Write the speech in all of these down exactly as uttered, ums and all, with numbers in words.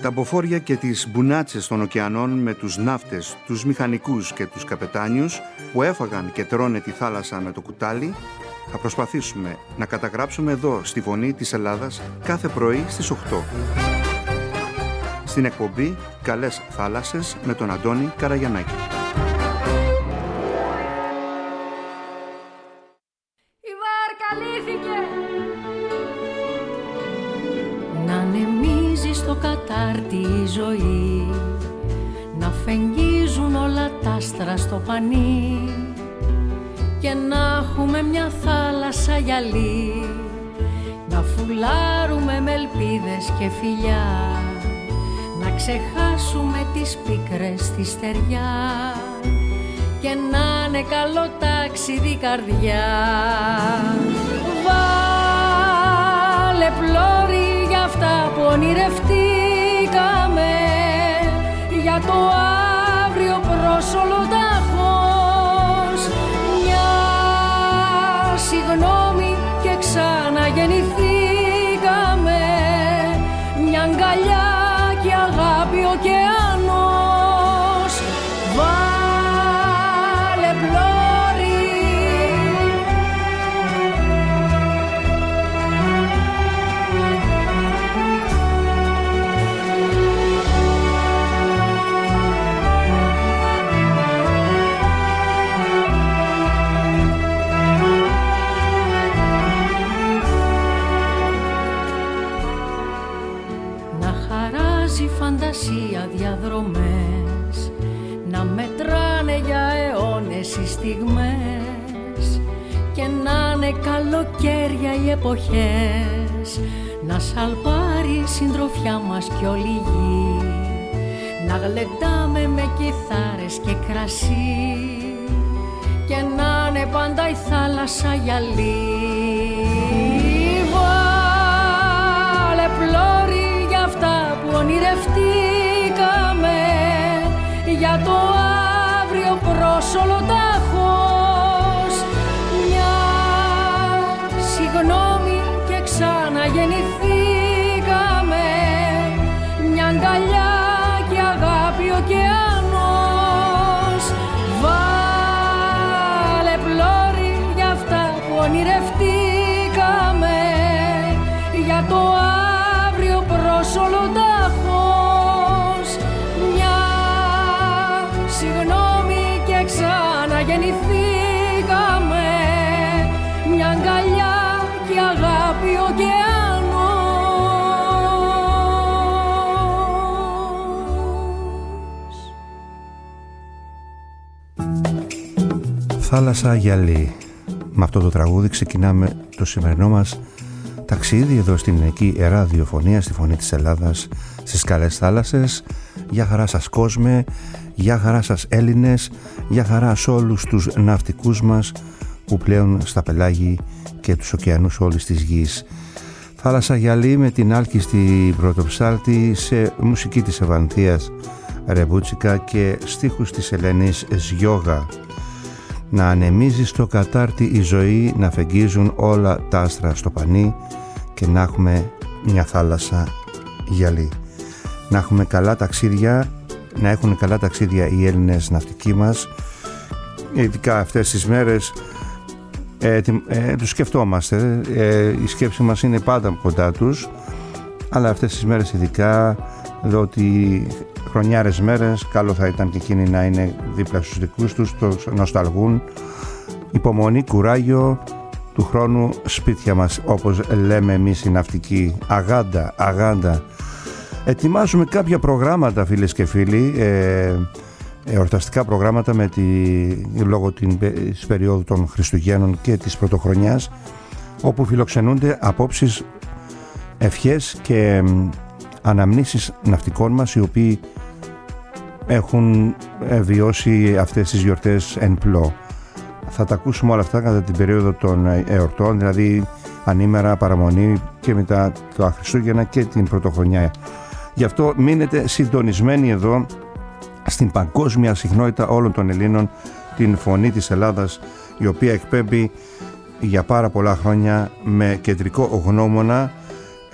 τα μποφόρια και τις μπουνάτσες των ωκεανών με τους ναύτες, τους μηχανικούς και τους καπετάνιους που έφαγαν και τρώνε τη θάλασσα με το κουτάλι, θα προσπαθήσουμε να καταγράψουμε εδώ στη Φωνή της Ελλάδας κάθε πρωί στις οκτώ. Στην εκπομπή «Καλές θάλασσες» με τον Αντώνη Καραγιαννάκη. Η βάρκα λύθηκε! Να ανεμίζει στο κατάρτι η ζωή, να φεγγίζουν όλα τα άστρα στο πανί και να έχουμε μια θάλασσα γυαλί, να φουλάρουμε με ελπίδες και φιλιά, να ξεχάσουμε τις πίκρες στη στεριά και να είναι καλό ταξίδι καρδιά. Βάλε πλώρη για αυτά που ονειρευτήκαμε, για το αύριο προς όλο τάχος. Μια συγγνώμη και ξαναγεννηθήκαμε, μια αγκαλιά και αγάπη ωκεανός. Βάλε πλώρη. Φαντασία διαδρομές, να μετράνε για αιώνες οι στιγμές και να είναι καλοκαίρια οι εποχές, να σαλπάρει η συντροφιά μας κι όλη η γη, να γλεντάμε με κιθάρες και κρασί και να είναι πάντα η θάλασσα γυαλί. Βάλε πλώρη για αυτά που ονειρευτήκαμε, για το αύριο προς όλο τάχος. Μια συγγνώμη και ξαναγεννηθήκαμε, μια αγκαλιά και αγάπη ωκεανός. Βάλε πλώρη για αυτά που ονειρευτήκαμε, για το αύριο προς όλο τάχος. Μια συγγνώμη και ξαναγεννηθήκαμε, μια αγκαλιά και αγάπη ωκεανός. Θάλασσα γυαλί. Με αυτό το τραγούδι ξεκινάμε το σημερινό μας ταξίδι εδώ στην ελληνική ραδιοφωνία, στη Φωνή της Ελλάδας, στις καλές θάλασσες. Γεια χαρά σας κόσμε, γεια χαρά σας Έλληνες, γεια χαρά σε όλους τους ναυτικούς μας που πλέον στα πελάγη και τους ωκεανούς όλης της γης. Θάλασσα γυαλί με την άλκιστη πρωτοψάλτη σε μουσική της Ευανθίας Ρεμπούτσικα και στίχους της Ελένης Ζιόγα. Να ανεμίζει στο κατάρτι η ζωή, να φεγγίζουν όλα τα άστρα στο πανί και να έχουμε μια θάλασσα γυαλί. Να έχουμε καλά ταξίδια, να έχουν καλά ταξίδια οι Έλληνες ναυτικοί μας. Ειδικά αυτές τις μέρες ε, ε, τους σκεφτόμαστε, ε, η σκέψη μας είναι πάντα κοντά τους, αλλά αυτές τις μέρες ειδικά, διότι χρονιάρες μέρες, καλό θα ήταν και εκείνοι να είναι δίπλα στους δικούς τους, το νοσταλγούν. Υπομονή, κουράγιο, του χρόνου σπίτια μας, όπως λέμε εμείς οι ναυτικοί. Αγάντα, αγάντα. Ετοιμάζουμε κάποια προγράμματα, φίλες και φίλοι, ε, εορταστικά προγράμματα με τη, λόγω της περίοδου των Χριστουγέννων και της Πρωτοχρονιάς, όπου φιλοξενούνται απόψεις, ευχές και αναμνήσεις ναυτικών μας, οι οποίοι έχουν βιώσει αυτές τις γιορτές εν πλώ. Θα τα ακούσουμε όλα αυτά κατά την περίοδο των εορτών, δηλαδή ανήμερα, παραμονή και μετά τα Χριστούγεννα και την Πρωτοχρονιά. Γι' αυτό μείνετε συντονισμένοι εδώ στην παγκόσμια συχνότητα όλων των Ελλήνων, την Φωνή της Ελλάδας, η οποία εκπέμπει για πάρα πολλά χρόνια με κεντρικό γνώμονα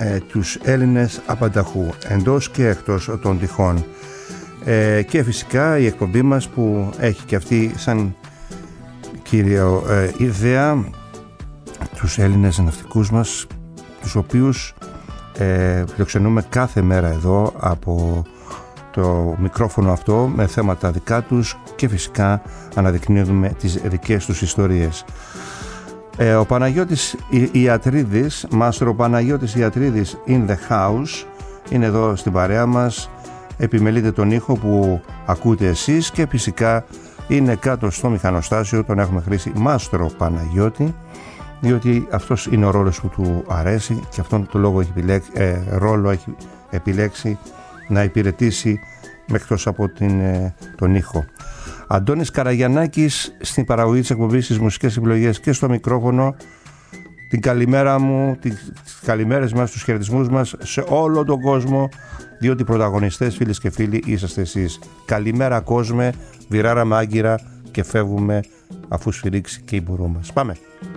ε, τους Έλληνες απανταχού, εντός και εκτός των τυχών. Ε, και φυσικά η εκπομπή μας που έχει και αυτή σαν κύριο ε, ιδέα τους Έλληνες ναυτικούς μας, τους οποίους ε, φιλοξενούμε κάθε μέρα εδώ από το μικρόφωνο αυτό με θέματα δικά τους και φυσικά αναδεικνύουμε τις δικές τους ιστορίες. Ε, ο Παναγιώτης Ιατρίδης, Μάστρο Παναγιώτης Ιατρίδης in the house, είναι εδώ στην παρέα μας, επιμελείται τον ήχο που ακούτε εσείς και φυσικά είναι κάτω στο μηχανοστάσιο, τον έχουμε χρήσει Μάστρο Παναγιώτη, διότι αυτός είναι ο ρόλος που του αρέσει και αυτόν τον λόγο έχει επιλέξει, ε, ρόλο έχει επιλέξει να υπηρετήσει εκτός από την, ε, τον ήχο. Αντώνης Καραγιαννάκης στην παραγωγή της εκπομπής, στις μουσικές επιλογές και στο μικρόφωνο. Την καλημέρα μου, τις καλημέρες μας, τους χαιρετισμούς μας σε όλο τον κόσμο, διότι οι πρωταγωνιστές, φίλες και φίλοι, είσαστε εσείς. Καλημέρα κόσμε, βιράραμε άγκυρα και φεύγουμε αφού σφυρίξει και η μπουρού μας. Πάμε!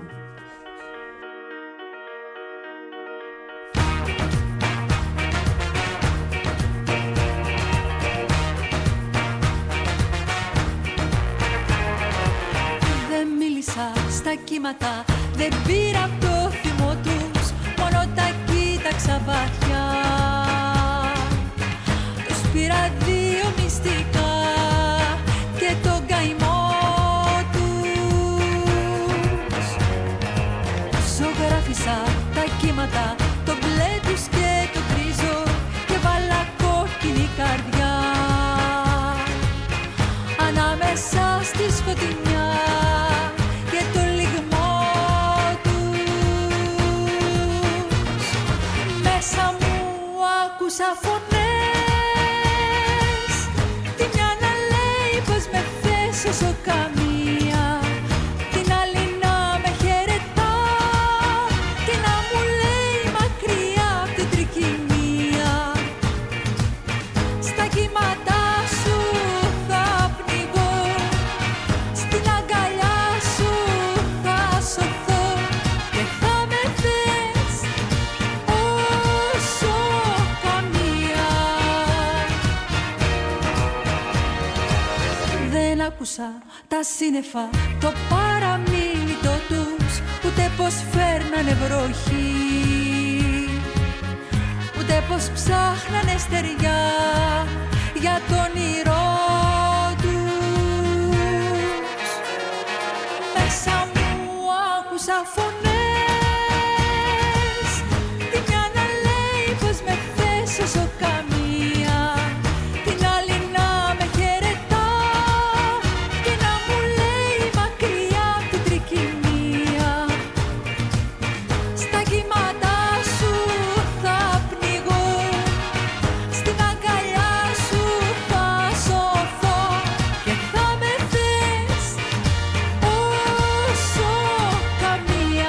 Δεν πήρα απ' το θυμό τους, μόνο τα κοίταξα βαθιά. Τους πήρα δύο μυστικά και τον καημό τους. Ζωγράφισα τα κύματα, το μπλε τους και το γκρίζο και βάλα κόκκινη καρδιά ανάμεσα στη σκοτεινιά. Άκουσα φωνές, τη μια να λέει πως με θες όσο καμία, την άλλη να με χαιρετά και να μου λέει μακριά απ' την τρικυμία. Στα κύματα σου θα πνιγώ, στην αγκαλιά σου θα σωθώ και θα με θες όσο άκουσα τα σύννεφα, το παραμίλητο τους, ούτε πως φέρνανε βροχή, ούτε πως ψάχνανε στεριά για το όνειρό τους. Μέσα μου άκουσα φωνές, τη μια να λέει πως με θες όσο καμία, την άλλη να με χαιρετά και να μου λέει μακριά απ' την τρικυμία. Στα κύματα σου θα πνιγώ, στην αγκαλιά σου θα σωθώ και θα με θες όσο καμία.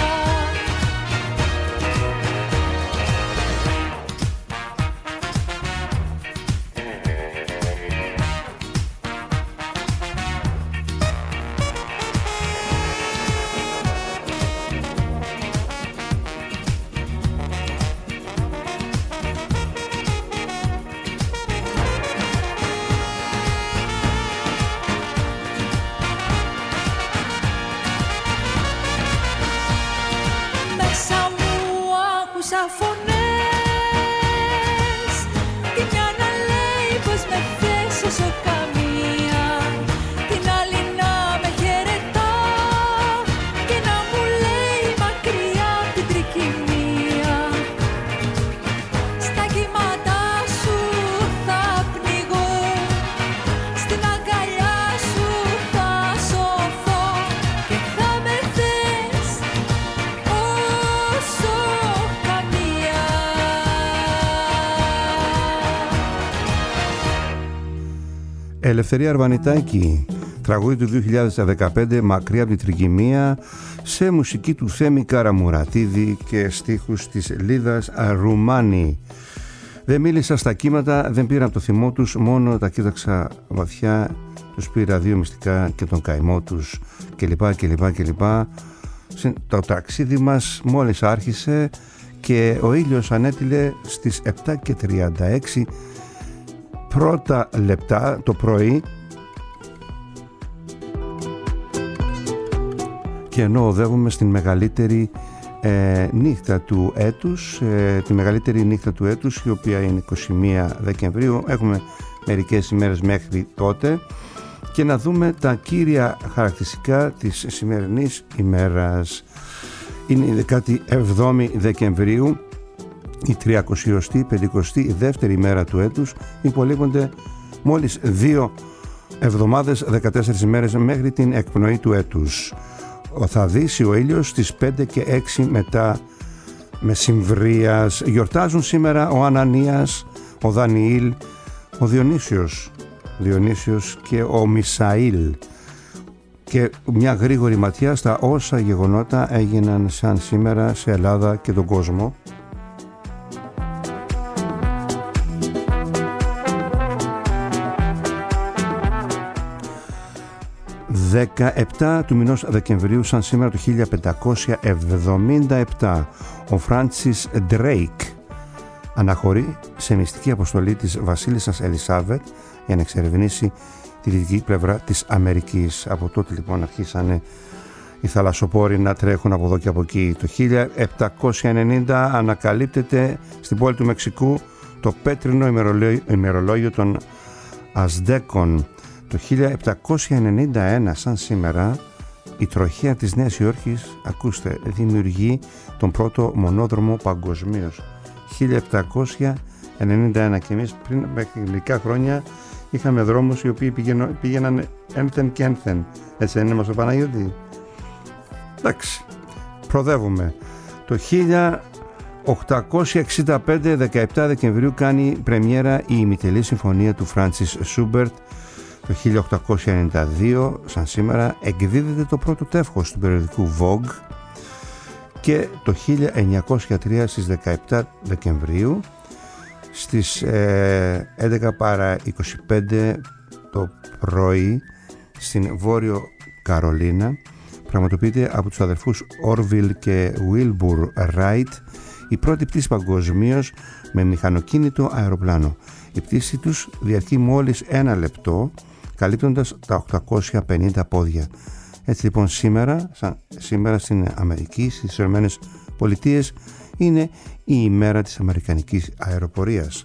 Μέσα μου άκουσα φωνές, τη μια να λέει πως με θες όσο καμία, την άλλη να με χαιρετά και να μου λέει μακριά απ' την τρικυμία. Στα κύματα σου θα πνιγώ, στην αγκαλιά σου θα σωθώ και θα με θες όσο καμία. Ελευθερία Αρβανιτάκη, τραγούδι του δύο χιλιάδες δεκαπέντε, μακριά από την τρικυμία, σε μουσική του Θέμη Καραμουρατίδη και στίχους της Λίδας Ρουμάνη. Δεν μίλησα στα κύματα, δεν πήρα από το θυμό τους, μόνο τα κοίταξα βαθιά, τους πήρα δύο μυστικά και τον καημό τους κλπ κλπ κλπ. Το ταξίδι μας μόλις άρχισε και ο ήλιος ανέτειλε στις επτά και τριάντα έξι πρώτα λεπτά το πρωί, και ενώ οδεύουμε στην μεγαλύτερη ε, νύχτα του έτους, ε, τη μεγαλύτερη νύχτα του έτους, η οποία είναι είκοσι μία Δεκεμβρίου, έχουμε μερικές ημέρες μέχρι τότε, και να δούμε τα κύρια χαρακτηριστικά της σημερινής ημέρας. Είναι η δεκάτη εβδόμη Δεκεμβρίου, η τριακοσιοστή πεντηκοστή δεύτερη ημέρα του έτους. Υπολείπονται μόλις δύο εβδομάδες, δεκατέσσερις ημέρες μέχρι την εκπνοή του έτους. Θα δύσει ο ήλιος στις πέντε και έξι μετά μεσημβρίας. Γιορτάζουν σήμερα ο Ανανίας, ο Δανιήλ, ο Διονύσιος, Διονύσιος και ο Μισαήλ. Και μια γρήγορη ματιά στα όσα γεγονότα έγιναν σαν σήμερα σε Ελλάδα και τον κόσμο. δεκαεπτά του μηνός Δεκεμβρίου σαν σήμερα το χίλια πεντακόσια εβδομήντα επτά ο Φράνσις Ντρέικ αναχωρεί σε μυστική αποστολή της βασίλισσας Ελισάβετ για να εξερευνήσει τη δυτική πλευρά της Αμερικής. Από τότε λοιπόν αρχίσανε οι θαλασσοπόροι να τρέχουν από εδώ και από εκεί. Το χίλια επτακόσια ενενήντα ανακαλύπτεται στην πόλη του Μεξικού το πέτρινο ημερολόγιο, ημερολόγιο των Αζτέκων. Το χίλια επτακόσια ενενήντα ένα σαν σήμερα η τροχέα της Νέας Υόρκης, ακούστε, δημιουργεί τον πρώτο μονόδρομο παγκοσμίως. χίλια επτακόσια ενενήντα ένα, και εμείς πριν μέχρι μερικά χρόνια είχαμε δρόμους οι οποίοι πήγαιναν, πήγαιναν ένθεν και ένθεν. Έτσι είναι μας ο Παναγιώτη? Εντάξει, προδεύουμε. Το χίλια οκτακόσια εξήντα πέντε, δεκαεπτά Δεκεμβρίου, κάνει πρεμιέρα η ημιτελή συμφωνία του Φράνσις Σούμπερτ. Το χίλια οκτακόσια ενενήντα δύο, σαν σήμερα, εκδίδεται το πρώτο τεύχος του περιοδικού Vogue, και το χίλια εννιακόσια τρία στις δεκαεπτά Δεκεμβρίου στις ε, έντεκα παρά είκοσι πέντε το πρωί στην Βόρειο Καρολίνα πραγματοποιείται από τους αδερφούς Όρβιλ και Βίλμπουρ Ράιτ η πρώτη πτήση παγκοσμίως με μηχανοκίνητο αεροπλάνο. Η πτήση τους διαρκεί μόλις ένα λεπτό, καλύπτοντας τα οκτακόσια πενήντα πόδια. Έτσι λοιπόν σήμερα, σαν, σήμερα στην Αμερική, στις Ηνωμένες Πολιτείες, είναι η ημέρα της αμερικανικής αεροπορίας.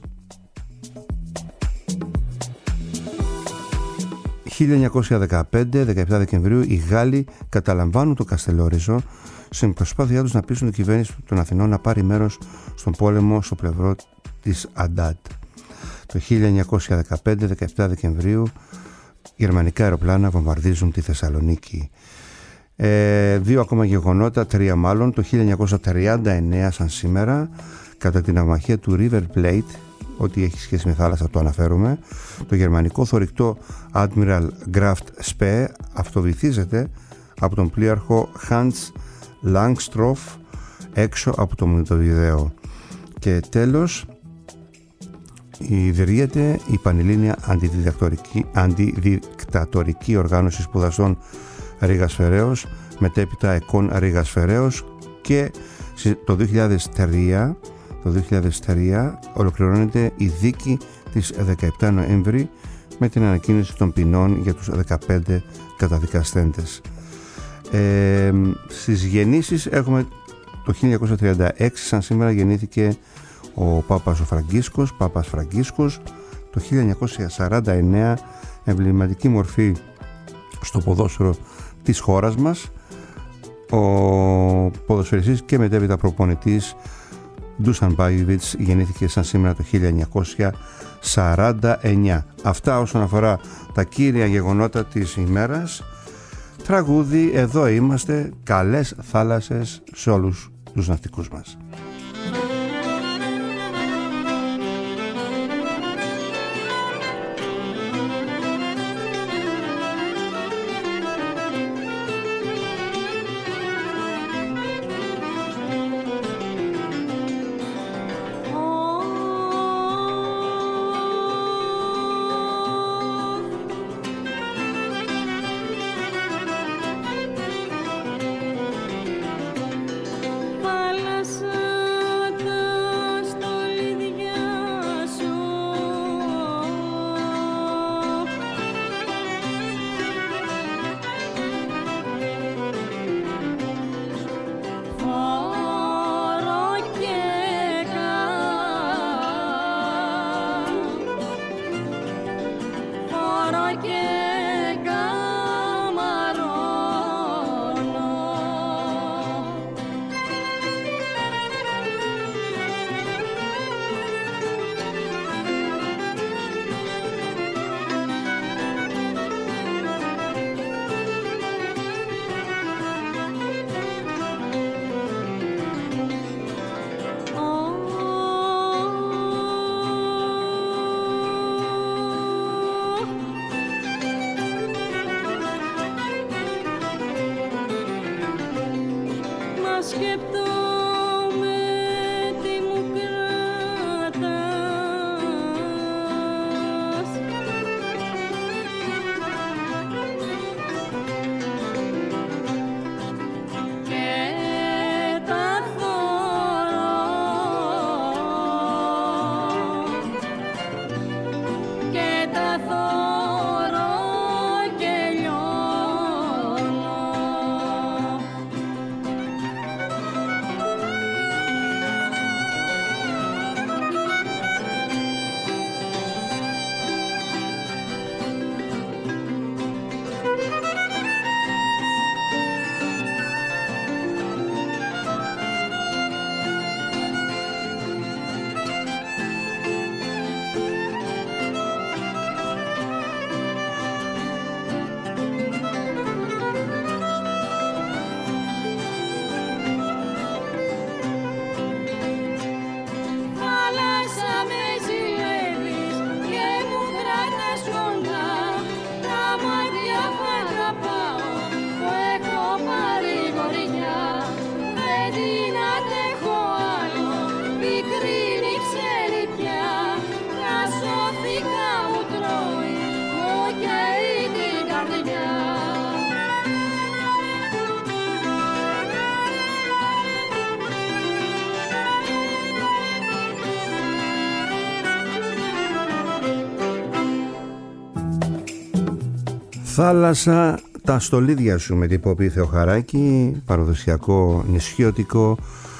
χίλια εννιακόσια δεκαπέντε, δεκαεπτά Δεκεμβρίου, οι Γάλλοι καταλαμβάνουν το Καστελόριζο στην προσπάθειά τους να πείσουν την κυβέρνηση των Αθηνών να πάρει μέρος στον πόλεμο στο πλευρό της Αντάτ. Το χίλια εννιακόσια δεκαπέντε, δεκαεπτά Δεκεμβρίου, γερμανικά αεροπλάνα βομβαρδίζουν τη Θεσσαλονίκη. Ε, δύο ακόμα γεγονότα, τρία μάλλον. Το χίλια εννιακόσια τριάντα εννέα σαν σήμερα, κατά την ναυμαχία του River Plate, ό,τι έχει σχέση με θάλασσα το αναφέρουμε, το γερμανικό θωρηκτό Admiral Graf Spee αυτοβυθίζεται από τον πλοίαρχο Hans Langstroth έξω από το Μοντεβιδέο. Και τέλος, ιδρύεται η Πανελλήνια Αντιδικτατορική Οργάνωση Σπουδαστών Ρήγας Φεραίος, μετέπειτα ΕΚΟΝ Ρήγας Φεραίος, και το δύο χιλιάδες τρία, το δύο χιλιάδες τρία ολοκληρώνεται η δίκη της δεκαεπτά Νοέμβρη με την ανακοίνωση των ποινών για τους δεκαπέντε καταδικαστέντες. Ε, στις γεννήσεις έχουμε το χίλια εννιακόσια τριάντα έξι, σαν σήμερα γεννήθηκε ο Πάπας ο Φραγκίσκος, Πάπας Φραγκίσκος. Το χίλια εννιακόσια σαράντα εννέα, εμβληματική μορφή στο ποδόσφαιρο της χώρας μας, ο ποδοσφαιριστής και μετέπειτα προπονητής Ντούσαν Μπάγιοβιτς γεννήθηκε σαν σήμερα το χίλια εννιακόσια σαράντα εννέα. Αυτά όσον αφορά τα κύρια γεγονότα της ημέρας. Τραγούδι, εδώ είμαστε, καλές θάλασσες σε όλους τους ναυτικούς μας. Θάλασσα Θάλασσα, τα στολίδια σου με την Πόπη Θεοχαράκη, παραδοσιακό νησιώτικο.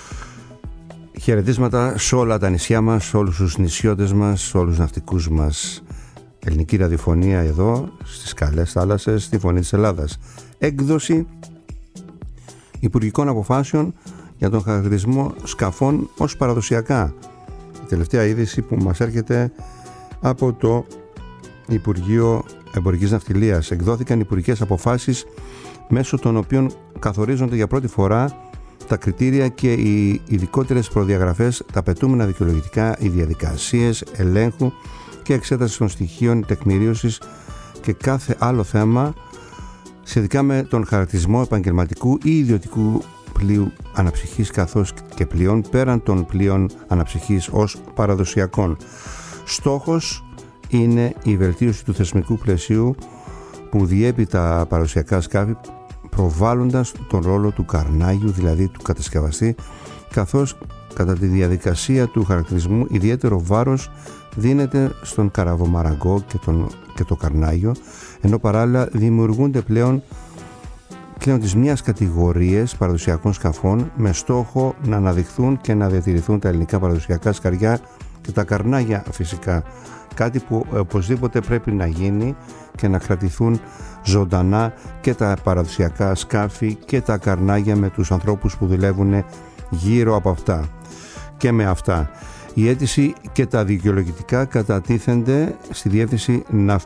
Χαιρετίσματα σε όλα τα νησιά μας, σε όλους τους νησιώτες μας, σε όλους τους ναυτικούς μας. Ελληνική ραδιοφωνία εδώ, στις καλές θάλασσες, στη Φωνή της Ελλάδας. Έκδοση υπουργικών αποφάσεων για τον χαρακτηρισμό σκαφών ως παραδοσιακά. Η τελευταία είδηση που μας έρχεται από το Υπουργείο Εμπορικής Ναυτιλίας. Εκδόθηκαν υπουργικές αποφάσεις μέσω των οποίων καθορίζονται για πρώτη φορά τα κριτήρια και οι ειδικότερες προδιαγραφές, τα απαιτούμενα δικαιολογητικά, οι διαδικασίες ελέγχου και εξέταση των στοιχείων τεκμηρίωσης και κάθε άλλο θέμα σχετικά με τον χαρακτηρισμό επαγγελματικού ή ιδιωτικού πλοίου αναψυχής, καθώς και πλοίων πέραν των πλοίων αναψυχής ως παραδοσιακών. Στόχος είναι η βελτίωση του θεσμικού πλαισίου που διέπει τα παραδοσιακά σκάφη, προβάλλοντας τον ρόλο του καρνάγιου, δηλαδή του κατασκευαστή, καθώς κατά τη διαδικασία του χαρακτηρισμού ιδιαίτερο βάρος δίνεται στον καραβομαραγκό και, τον, και το καρνάγιο, ενώ παράλληλα δημιουργούνται πλέον, πλέον της μιας κατηγορίες παραδοσιακών σκαφών με στόχο να αναδειχθούν και να διατηρηθούν τα ελληνικά παραδοσιακά σκαριά και τα καρνάγια φυσικά. Κάτι που οπωσδήποτε πρέπει να γίνει και να κρατηθούν ζωντανά και τα παραδοσιακά σκάφη και τα καρνάγια με τους ανθρώπους που δουλεύουν γύρω από αυτά και με αυτά. Η αίτηση και τα δικαιολογητικά κατατίθενται στη Διεύθυνση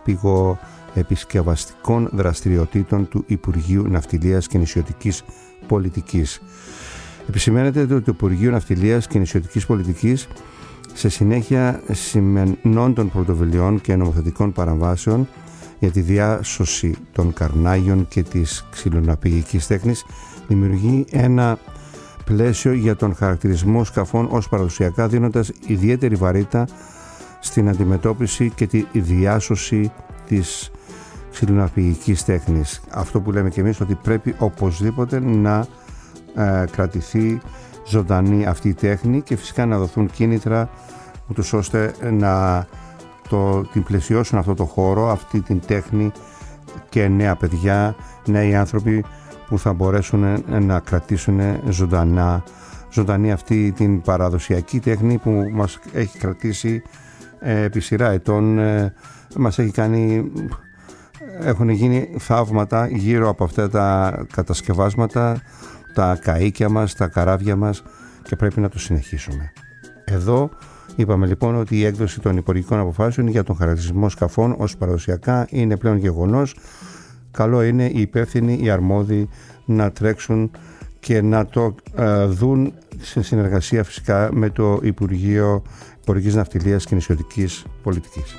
Ναυπηγοεπισκευαστικών Δραστηριοτήτων του Υπουργείου Ναυτιλίας και Νησιωτικής Πολιτικής. Επισημαίνεται ότι το Υπουργείο Ναυτιλίας και Νησιωτικής Πολιτικής, σε συνέχεια σημερινών των πρωτοβουλειών και νομοθετικών παραβάσεων για τη διάσωση των καρνάγιων και της ξυλοναυπηγικής τέχνης, δημιουργεί ένα πλαίσιο για τον χαρακτηρισμό σκαφών ως παραδοσιακά, δίνοντας ιδιαίτερη βαρύτητα στην αντιμετώπιση και τη διάσωση της ξυλοναυπηγικής τέχνης. Αυτό που λέμε και εμείς, ότι πρέπει οπωσδήποτε να ε, κρατηθεί ζωντανή αυτή η τέχνη και φυσικά να δοθούν κίνητρα ούτως ώστε να το, την πλαισιώσουν αυτό το χώρο, αυτή την τέχνη και νέα παιδιά, νέοι άνθρωποι που θα μπορέσουν να κρατήσουν ζωντανά, ζωντανή αυτή την παραδοσιακή τέχνη που μας έχει κρατήσει ε, επί σειρά ετών, ε, μας έχει κάνει έχουν γίνει θαύματα γύρω από αυτά τα κατασκευάσματα, τα καΐκια μας, τα καράβια μας, και πρέπει να το συνεχίσουμε. Εδώ είπαμε λοιπόν ότι η έκδοση των υπουργικών αποφάσεων για τον χαρακτηρισμό σκαφών ως παραδοσιακά είναι πλέον γεγονός. Καλό είναι οι υπεύθυνοι, οι αρμόδιοι να τρέξουν και να το ε, δουν σε συνεργασία φυσικά με το Υπουργείο Υπουργής Ναυτιλίας και Νησιωτικής Πολιτικής.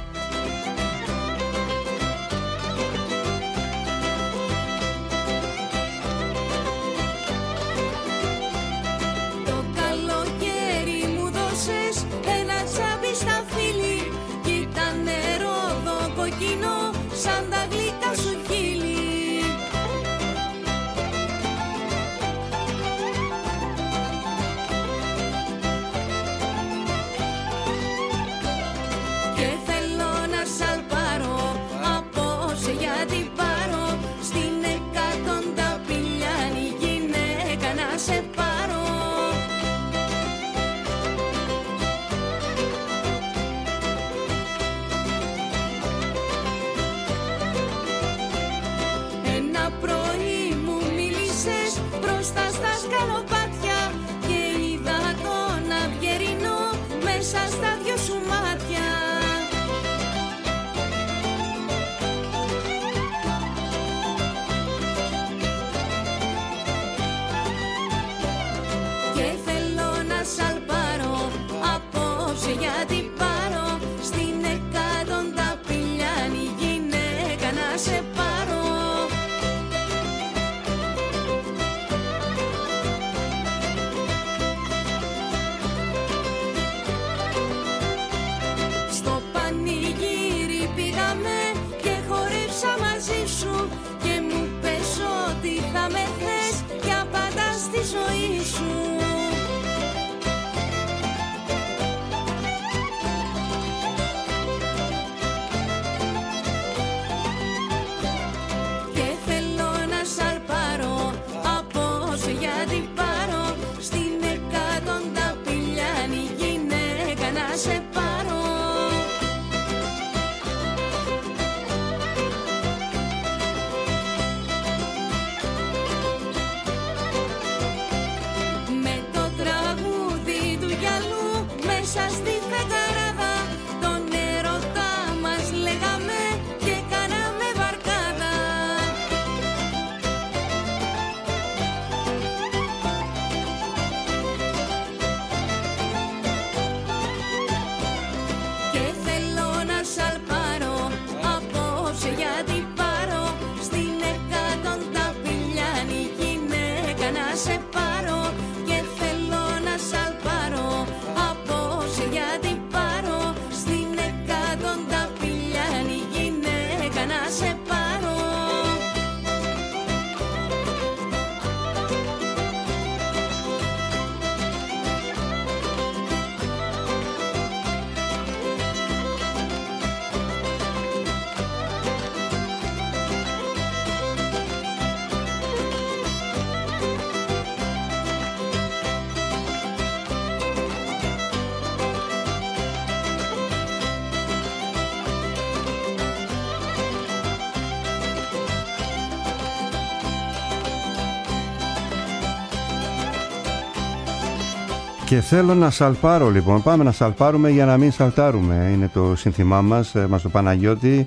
Και θέλω να σαλπάρω λοιπόν. Πάμε να σαλπάρουμε για να μην σαλτάρουμε. Είναι το σύνθημά μας, μας το Παναγιώτη.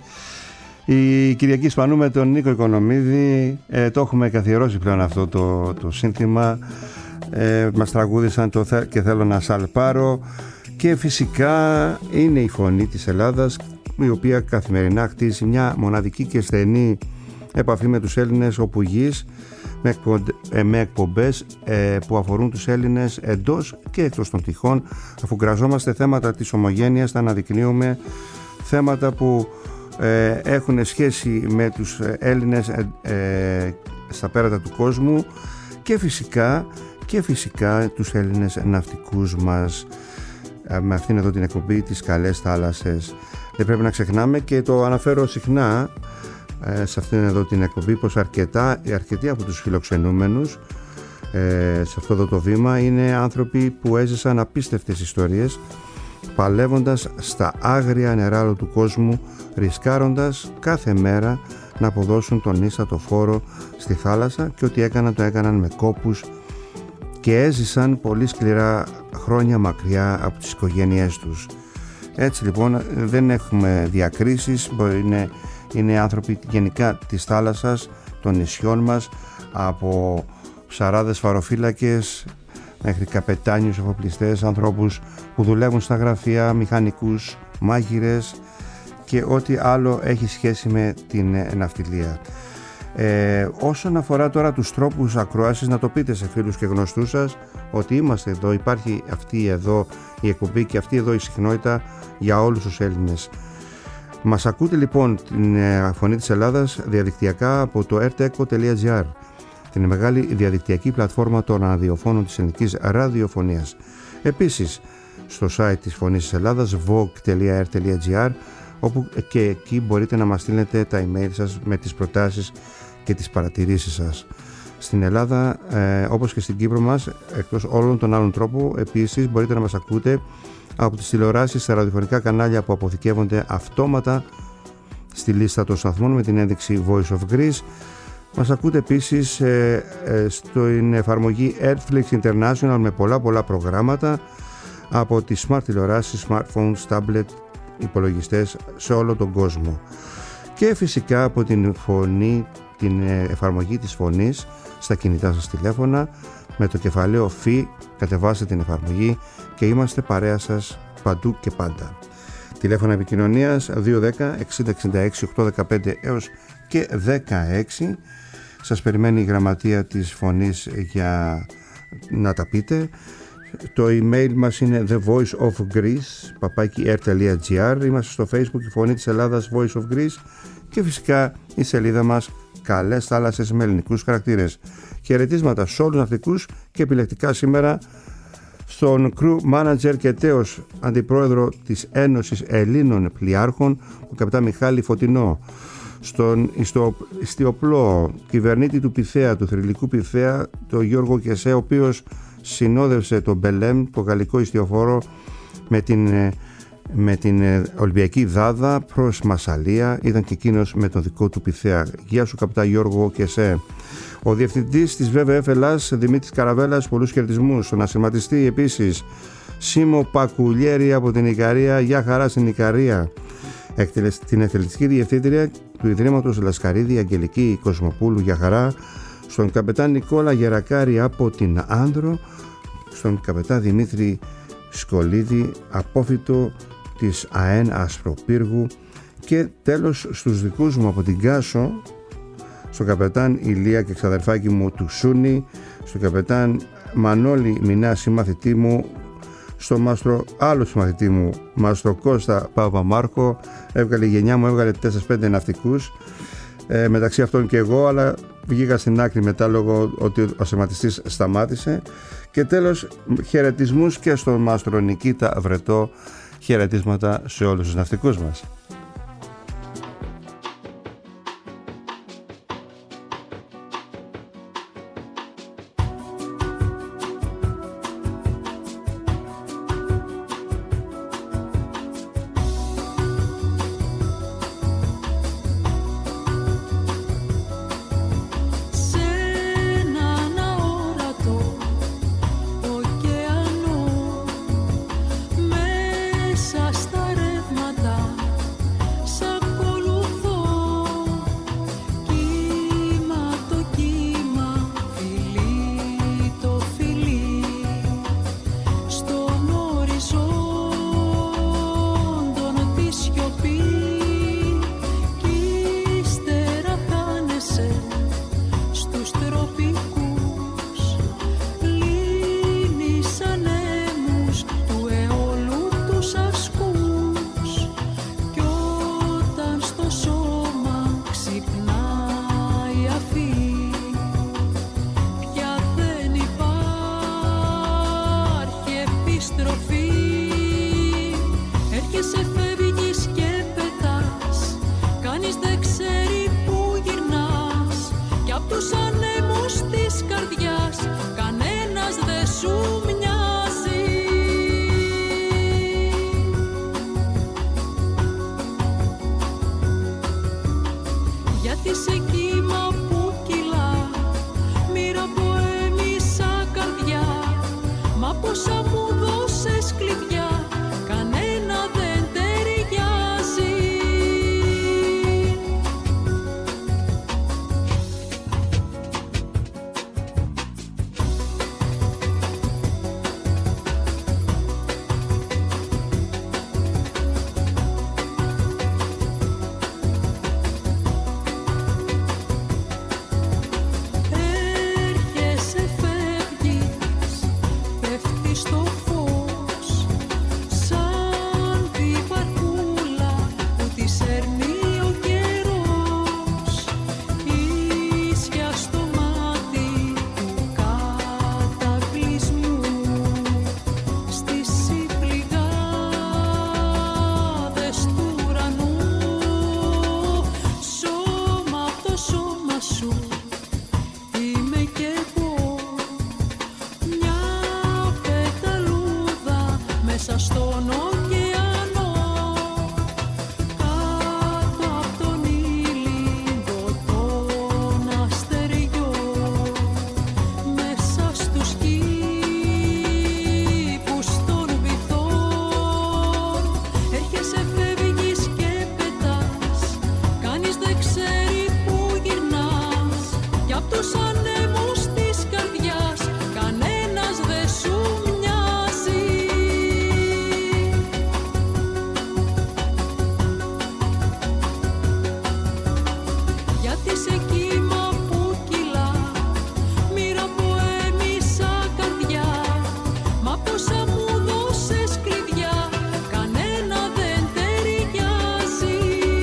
Η Κυριακή Σπανού με τον Νίκο Οικονομίδη. Ε, το έχουμε καθιερώσει πλέον αυτό το, το σύνθημα. Ε, μας τραγούδισαν το «Και θέλω να σαλπάρω». Και φυσικά είναι η φωνή της Ελλάδας, η οποία καθημερινά χτίζει μια μοναδική και στενή επαφή με τους Έλληνες όπου γης, με εκπομπές που αφορούν τους Έλληνες εντός και εκτός των τυχών. Αφού γραζόμαστε θέματα της ομογένειας, θα αναδεικνύουμε θέματα που έχουν σχέση με τους Έλληνες στα πέρατα του κόσμου και φυσικά, και φυσικά τους Έλληνες ναυτικούς μας με αυτήν εδώ την εκπομπή τις καλές θάλασσες. Δεν πρέπει να ξεχνάμε, και το αναφέρω συχνά σε αυτήν εδώ την εκπομπή, πως αρκετά, αρκετοί από τους φιλοξενούμενους ε, σε αυτό εδώ το βήμα είναι άνθρωποι που έζησαν απίστευτες ιστορίες παλεύοντας στα άγρια νερά του κόσμου, ρισκάροντας κάθε μέρα να αποδώσουν τον ίστατο φόρο στη θάλασσα, και ό,τι έκαναν το έκαναν με κόπους και έζησαν πολύ σκληρά χρόνια μακριά από τις οικογένειές τους. Έτσι λοιπόν δεν έχουμε διακρίσεις, είναι, είναι άνθρωποι γενικά της θάλασσας, των νησιών μας, από ψαράδες φαροφύλακες μέχρι καπετάνιους, εφοπλιστές, ανθρώπους που δουλεύουν στα γραφεία, μηχανικούς, μάγειρες και ό,τι άλλο έχει σχέση με την ναυτιλία. Ε, όσον αφορά τώρα τους τρόπους ακρόασης, να το πείτε σε φίλους και γνωστούς σας ότι είμαστε εδώ, υπάρχει αυτή εδώ η εκπομπή και αυτή εδώ η συχνότητα για όλους τους Έλληνες. Μας ακούτε λοιπόν την Φωνή της Ελλάδας διαδικτυακά από το ερ τι εκο τελεία τζι άρ, την μεγάλη διαδικτυακή πλατφόρμα των ραδιοφώνων της ελληνικής ραδιοφωνίας. Επίσης στο site της Φωνής της Ελλάδας βογ τελεία ερ τελεία τζι άρ, όπου και εκεί μπορείτε να μας στείλετε τα email σας με τις προτάσεις και τις παρατηρήσεις σας. Στην Ελλάδα, ε, όπως και στην Κύπρο μας, εκτός όλων των άλλων τρόπων, επίσης μπορείτε να μας ακούτε από τις τηλεοράσεις στα ραδιοφωνικά κανάλια που αποθηκεύονται αυτόματα στη λίστα των σταθμών με την ένδειξη Voice of Greece. Μας ακούτε επίσης ε, ε, στην εφαρμογή Netflix International με πολλά πολλά προγράμματα από τις smart τηλεοράσεις, smartphones, tablet, υπολογιστές σε όλο τον κόσμο. Και φυσικά από την φωνή, την εφαρμογή της Φωνής στα κινητά σας τηλέφωνα με το κεφαλαίο Φι, κατεβάστε την εφαρμογή και είμαστε παρέα σας παντού και πάντα. Τηλέφωνα επικοινωνίας δύο ένα μηδέν εξήντα εξήντα έξι οκτακόσια δεκαπέντε έως και δεκαέξι. Σας περιμένει η γραμματεία της Φωνής για να τα πείτε. Το email μας είναι the voice of greece παπάκι ερ τελεία τζι άρ. Είμαστε στο Facebook η Φωνή της Ελλάδας Voice of Greece και φυσικά η σελίδα μας Καλές Θάλασσες με ελληνικούς χαρακτήρες. Χαιρετίσματα σε όλους τους ναυτικούς και επιλεκτικά σήμερα στον crew manager και τέος αντιπρόεδρο της Ένωσης Ελλήνων Πλοιάρχων, ο καπετάν Μιχάλη Φωτεινό, στον ιστιοπλό κυβερνήτη του Πυθέα, του θρυλικού Πυθέα, τον Γιώργο Κεσέ, ο οποίος συνόδευσε τον Μπελέμ, το γαλλικό ιστιοφόρο, με την, με την Ολυμπιακή Δάδα προς Μασσαλία. Ήταν και εκείνος με τον δικό του Πυθέα. Γεια σου καπετάν Γιώργο Κεσέ. Ο διευθυντής της βι βι εφ Ελλάς, Δημήτρης Καραβέλας, πολλούς χαιρετισμούς. Στον ασυρματιστή επίσης Σίμω Πακουλιέρη από την Ικαρία. Γεια χαρά στην Ικαρία. Την εκτελεστική διευθύντρια του Ιδρύματος Λασκαρίδη Αγγελική Κοσμοπούλου. Γεια χαρά. Στον καπετάν Νικόλα Γερακάρη από την Άνδρο. Στον καπετάν Δημήτρη Σκολίδη, απόφυτο της ΑΕΝ Ασπροπύργου. Και τέλος στους δικούς μου από την Κάσο, στον καπετάν Ηλία και ξαδερφάκι μου του Σούνη, στον καπετάν Μανώλη Μινά, συμμαθητή μου, στο μάστρο άλλο συμμαθητή μου, μάστρο Κώστα Παπαμάρκο. Έβγαλε η γενιά μου, έβγαλε τέσσερα πέντε ναυτικούς, ε, μεταξύ αυτών και εγώ, αλλά βγήκα στην άκρη μετά λόγω ότι ο ασυρματιστής σταμάτησε. Και τέλος χαιρετισμούς και στον μάστρο Νικήτα Βρετό, χαιρετίσματα σε όλους τους ναυτικούς μας. μέσα στον ωκεανό, κάτω από τον ήλιο των αστεριών, μέσα στους κήπους των βυθών, έρχεσαι, φεύγεις και πετάς, κανείς δεν ξέρει που γυρνάς, κι απ' τους ανέμους της καρδιάς κανένας δεν σου μοιάζει. Γιατί σε κύμα που κυλά, μοίρα που έμεισα καρδιά, μα πόσα μου δώσες κλειδιά, κανένα δεν ταιριάζει.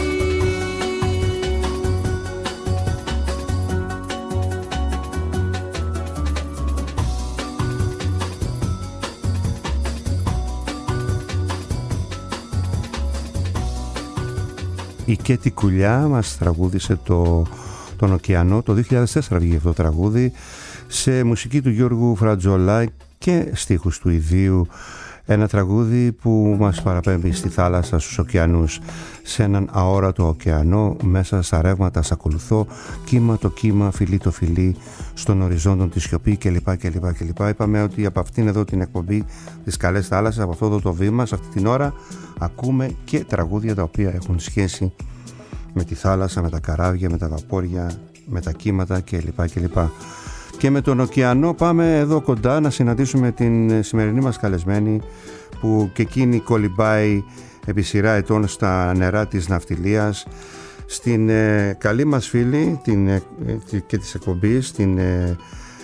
Η Κέτη Κουλιά μας τραγούδισε το, τον ωκεανό. Το δύο χιλιάδες τέσσερα βγήκε αυτό το τραγούδι σε μουσική του Γιώργου Φρατζολά και στίχους του ιδίου. Ένα τραγούδι που μας παραπέμπει στη θάλασσα, στους ωκεανούς, σε έναν αόρατο ωκεανό, μέσα στα ρεύματα σ' ακολουθώ, κύμα το κύμα, φιλί το φιλί, στον οριζόντον τη σιωπή κλπ. κλπ, κλπ. Είπαμε ότι από αυτήν εδώ την εκπομπή της Καλές Θάλασσες, από αυτό εδώ το βήμα, σε αυτή την ώρα ακούμε και τραγούδια τα οποία έχουν σχέση με τη θάλασσα, με τα καράβια, με τα βαπόρια, με τα κύματα κλπ. κλπ. Και με τον ωκεανό πάμε εδώ κοντά να συναντήσουμε την σημερινή μας καλεσμένη, που και εκείνη κολυμπάει επί σειρά ετών στα νερά της ναυτιλίας, στην ε, καλή μας φίλη την, ε, και της εκπομπής, την ε,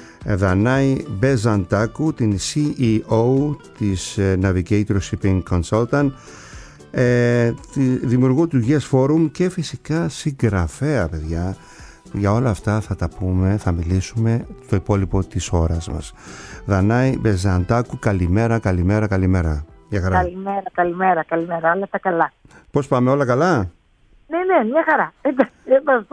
Δανάη Μπεζαντάκου, την σι ι ο της ε, Navigator Shipping Consultant, ε, τη, δημιουργού του Yes Forum και φυσικά συγγραφέα, παιδιά. Για όλα αυτά θα τα πούμε, θα μιλήσουμε το υπόλοιπο της ώρας μας. Δανάη Μπεζαντάκου, καλημέρα, καλημέρα, καλημέρα. Για χαρά. Καλημέρα, καλημέρα, καλημέρα, όλα τα καλά. Πώς πάμε, όλα καλά? Ναι, ναι, μια χαρά. Είμαστε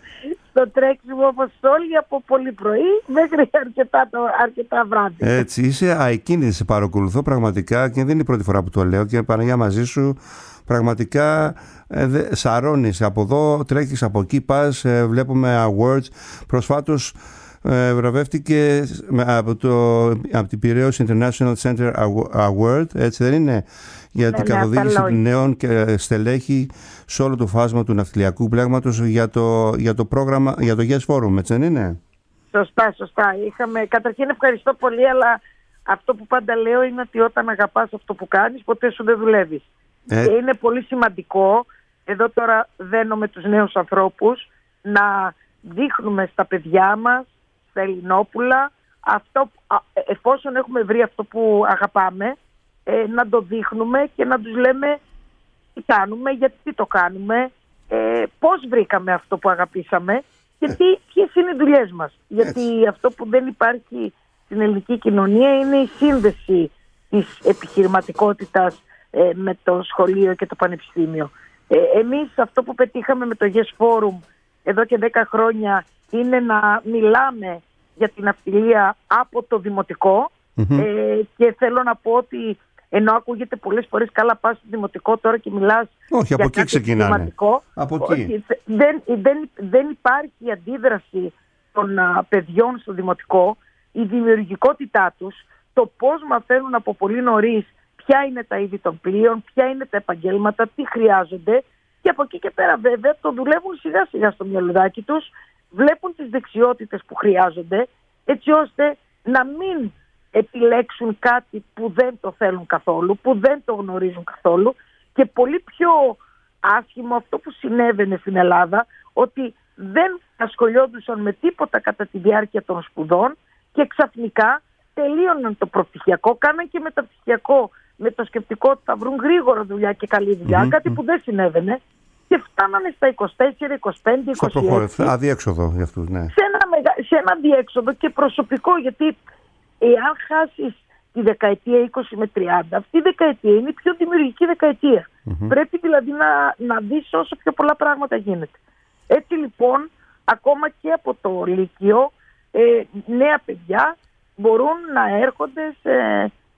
στο τρέξιμο όπως όλοι, από πολύ πρωί μέχρι αρκετά, αρκετά βράδυ. Έτσι, είσαι αεκίνητη, σε παρακολουθώ πραγματικά και δεν είναι η πρώτη φορά που το λέω, και Παναγιά μαζί σου. Πραγματικά ε, δε, σαρώνεις από εδώ, τρέχεις από εκεί, πας, ε, βλέπουμε awards. Προσφάτως ε, βραβεύτηκε από, το, από την Πειραιώς International Center Award, έτσι δεν είναι, για την ναι, καθοδήγηση ναι, νέων και στελέχη σε όλο το φάσμα του ναυτιλιακού πλέγματος για το, για το πρόγραμμα, για το Yes Forum, έτσι δεν είναι? Σωστά, σωστά. Είχαμε, καταρχήν ευχαριστώ πολύ, αλλά αυτό που πάντα λέω είναι ότι όταν αγαπάς αυτό που κάνεις, ποτέ σου δεν δουλεύεις. Ε. Και είναι πολύ σημαντικό, εδώ τώρα δένω με τους νέους ανθρώπους, να δείχνουμε στα παιδιά μας, στα Ελληνόπουλα, αυτό, εφόσον έχουμε βρει αυτό που αγαπάμε, ε, να το δείχνουμε και να τους λέμε τι κάνουμε, γιατί το κάνουμε, ε, πώς βρήκαμε αυτό που αγαπήσαμε και τι, ποιες είναι οι δουλειές μας. Γιατί αυτό που δεν υπάρχει στην ελληνική κοινωνία είναι η σύνδεση της επιχειρηματικότητας ε, με το σχολείο και το πανεπιστήμιο. Ε, εμείς αυτό που πετύχαμε με το Yes Forum εδώ και δέκα χρόνια είναι να μιλάμε για την ναυτιλία από το δημοτικό, mm-hmm. ε, και θέλω να πω ότι ενώ ακούγεται πολλές φορές καλά πας στο δημοτικό τώρα και μιλάς όχι, για από εκεί ξεκινάνε. Από εκεί. Δεν, δεν, δεν υπάρχει αντίδραση των α, παιδιών στο δημοτικό, η δημιουργικότητά τους, το πώς μαθαίνουν από πολύ νωρίς ποια είναι τα είδη των πλοίων, ποια είναι τα επαγγέλματα, τι χρειάζονται, και από εκεί και πέρα βέβαια το δουλεύουν σιγά σιγά στο μυαλουδάκι τους, βλέπουν τις δεξιότητες που χρειάζονται, έτσι ώστε να μην επιλέξουν κάτι που δεν το θέλουν καθόλου, που δεν το γνωρίζουν καθόλου. Και πολύ πιο άσχημο αυτό που συνέβαινε στην Ελλάδα, ότι δεν ασχολιόντουσαν με τίποτα κατά τη διάρκεια των σπουδών και ξαφνικά τελείωναν το προπτυχιακό, κάναν και μεταπτυχιακό με το σκεπτικό ότι θα βρουν γρήγορα δουλειά και καλή δουλειά, mm-hmm. κάτι που δεν συνέβαινε, και φτάνανε στα είκοσι τέσσερα, είκοσι πέντε, είκοσι έξι. Αδιέξοδο για αυτούς, ναι. Σε ένα, μεγα... σε ένα αδιέξοδο και προσωπικό, γιατί εάν χάσεις τη δεκαετία είκοσι με τριάντα, αυτή η δεκαετία είναι η πιο δημιουργική δεκαετία. Mm-hmm. Πρέπει δηλαδή να, να δεις όσο πιο πολλά πράγματα γίνεται. Έτσι λοιπόν, ακόμα και από το Λύκειο, ε, νέα παιδιά μπορούν να έρχονται σε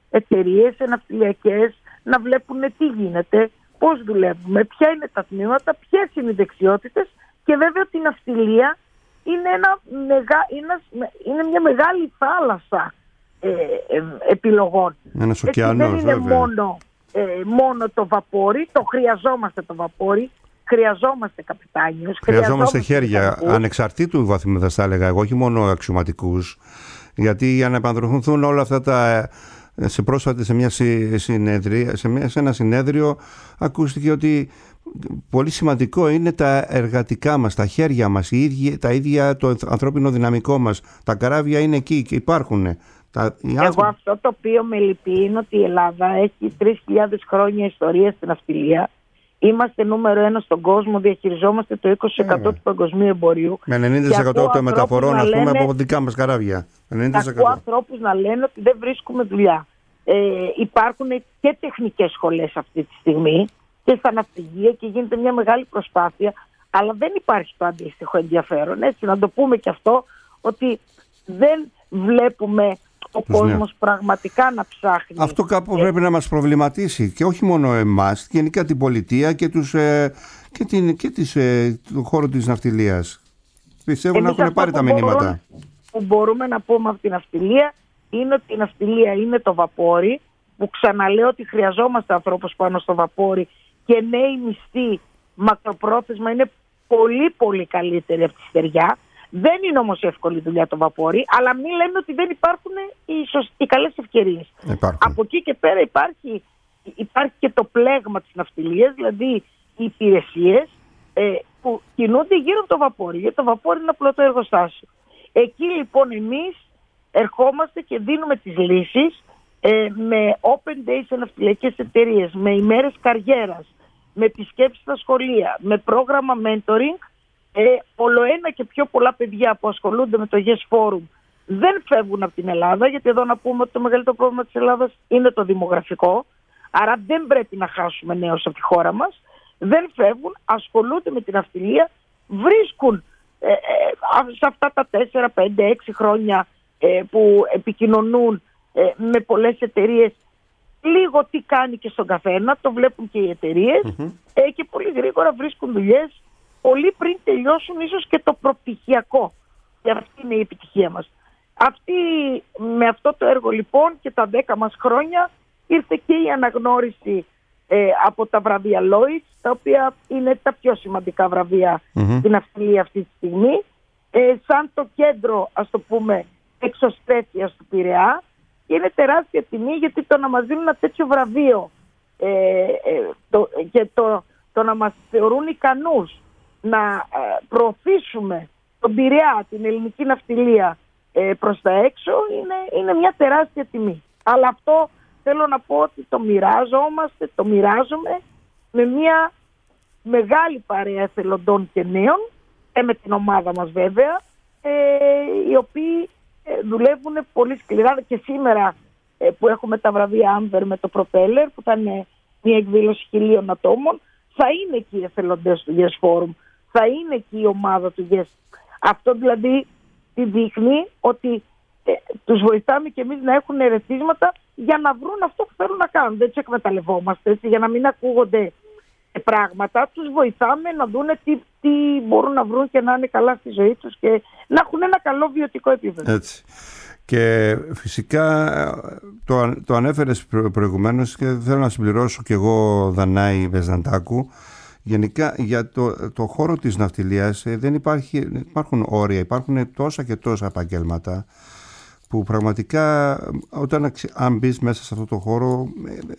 εταιρείες ναυτιλιακές να βλέπουν τι γίνεται, πώς δουλεύουμε, ποια είναι τα τμήματα, ποιες είναι οι δεξιότητες και βέβαια ότι η ναυτιλία είναι, ένα μεγα, είναι, είναι μια μεγάλη θάλασσα ε, ε, επιλογών. Ένας ωκεανός, δεν είναι μόνο, ε, μόνο το βαπόρι, το χρειαζόμαστε το βαπόρι, χρειαζόμαστε καπιτάνιους, χρειαζόμαστε, χρειαζόμαστε χέρια καπιτάνιους. Ανεξαρτήτου βαθμίδας θα έλεγα εγώ, όχι μόνο αξιωματικούς, γιατί για να επανδρωθούν όλα αυτά τα... Σε πρόσφατη σε, μια συνεδρία, σε, μια, σε ένα συνέδριο ακούστηκε ότι πολύ σημαντικό είναι τα εργατικά μας, τα χέρια μας, οι ίδιοι, τα ίδια το ανθρώπινο δυναμικό μας. Τα καράβια είναι εκεί και υπάρχουν. Τα, Εγώ άνθρωποι... αυτό το οποίο με λυπεί είναι ότι η Ελλάδα έχει τρεις χιλιάδες χρόνια ιστορία στην ναυτιλία. Είμαστε νούμερο ένα στον κόσμο, διαχειριζόμαστε το είκοσι τοις εκατό yeah. του παγκοσμίου εμπορίου. Με ενενήντα τοις εκατό των μεταφορών, ας πούμε, από δικά μας καράβια. ενενήντα τοις εκατό. Ακούω ανθρώπους να λένε ότι δεν βρίσκουμε δουλειά. Ε, υπάρχουν και τεχνικές σχολές αυτή τη στιγμή και στα ναυπηγεία και γίνεται μια μεγάλη προσπάθεια, αλλά δεν υπάρχει το αντίστοιχο ενδιαφέρον. Έτσι, να το πούμε και αυτό, ότι δεν βλέπουμε ο κόσμος πραγματικά να ψάχνει. Αυτό κάπου και... πρέπει να μας προβληματίσει και όχι μόνο εμάς, γενικά την πολιτεία και, τους, ε, και, την, και τις, ε, τον χώρο της ναυτιλίας. Πιστεύω να έχουν πάρει τα μηνύματα. Μπορούν, που μπορούμε να πούμε από την ναυτιλία είναι ότι η ναυτιλία είναι το βαπόρι, που ξαναλέω ότι χρειαζόμαστε ανθρώπους πάνω στο βαπόρι και νέοι μισθοί μακροπρόθεσμα είναι πολύ πολύ καλύτεροι από τη στεριά. Δεν είναι όμως εύκολη δουλειά το βαπόρι, αλλά μην λέμε ότι δεν υπάρχουν οι, σωσ... οι καλές ευκαιρίες. Υπάρχουν. Από εκεί και πέρα υπάρχει, υπάρχει και το πλέγμα της ναυτιλίας, δηλαδή οι υπηρεσίες ε, που κινούνται γύρω από το βαπόρι, γιατί το βαπόρι είναι απλό το εργοστάσιο. Εκεί λοιπόν εμείς ερχόμαστε και δίνουμε τις λύσεις ε, με open days σε ναυτιλιακές εταιρείες, με ημέρες καριέρας, με επισκέψεις στα σχολεία, με πρόγραμμα mentoring. Ε, ολοένα και πιο πολλά παιδιά που ασχολούνται με το Yes Forum δεν φεύγουν από την Ελλάδα, γιατί εδώ να πούμε ότι το μεγαλύτερο πρόβλημα της Ελλάδας είναι το δημογραφικό, άρα δεν πρέπει να χάσουμε νέους από τη χώρα μας. Δεν φεύγουν, ασχολούνται με την ναυτιλία, βρίσκουν ε, ε, σε αυτά τα τέσσερα, πέντε, έξι χρόνια ε, που επικοινωνούν ε, με πολλές εταιρείες λίγο τι κάνει και στον καθένα, το βλέπουν και οι εταιρείες mm-hmm. ε, και πολύ γρήγορα βρίσκουν δουλειές πολύ πριν τελειώσουν ίσως και το προπτυχιακό. Και αυτή είναι η επιτυχία μας. Αυτή, με αυτό το έργο λοιπόν και τα δέκα μας χρόνια ήρθε και η αναγνώριση ε, από τα βραβεία Lloyds, τα οποία είναι τα πιο σημαντικά βραβεία mm-hmm. στην ναυτιλία αυτή τη στιγμή. Ε, σαν το κέντρο, ας το πούμε, εξωστρέφειας του Πειραιά. Και είναι τεράστια τιμή, γιατί το να μας δίνουν ένα τέτοιο βραβείο ε, ε, το, και το, το να μας θεωρούν ικανούς να προωθήσουμε τον Πειραιά, την ελληνική ναυτιλία ε, προς τα έξω, είναι, είναι μια τεράστια τιμή. Αλλά αυτό θέλω να πω ότι το μοιράζομαστε, το μοιράζομαι με μια μεγάλη παρέα εθελοντών και νέων, και με την ομάδα μας βέβαια, ε, οι οποίοι ε, δουλεύουν πολύ σκληρά και σήμερα ε, που έχουμε τα βραβεία Amber με το Propeller, που θα είναι μια εκδήλωση χιλίων ατόμων, θα είναι εκεί οι εθελοντές του Yes Forum, θα είναι εκεί η ομάδα του Yes. Αυτό δηλαδή τη δείχνει ότι ε, τους βοηθάμε και εμείς να έχουν ερεθίσματα για να βρουν αυτό που θέλουν να κάνουν. Δεν τους εκμεταλλευόμαστε, έτσι, για να μην ακούγονται πράγματα. Τους βοηθάμε να δούνε τι, τι μπορούν να βρουν και να είναι καλά στη ζωή τους και να έχουν ένα καλό βιωτικό επίπεδο. Έτσι. Και φυσικά το, το ανέφερες προ, προηγουμένως και θέλω να συμπληρώσω κι εγώ, Δανάη Βεζαντάκου. Γενικά για το, το χώρο της ναυτιλίας δεν υπάρχει, υπάρχουν όρια, υπάρχουν τόσα και τόσα επαγγέλματα που πραγματικά όταν αν μπεις μέσα σε αυτό το χώρο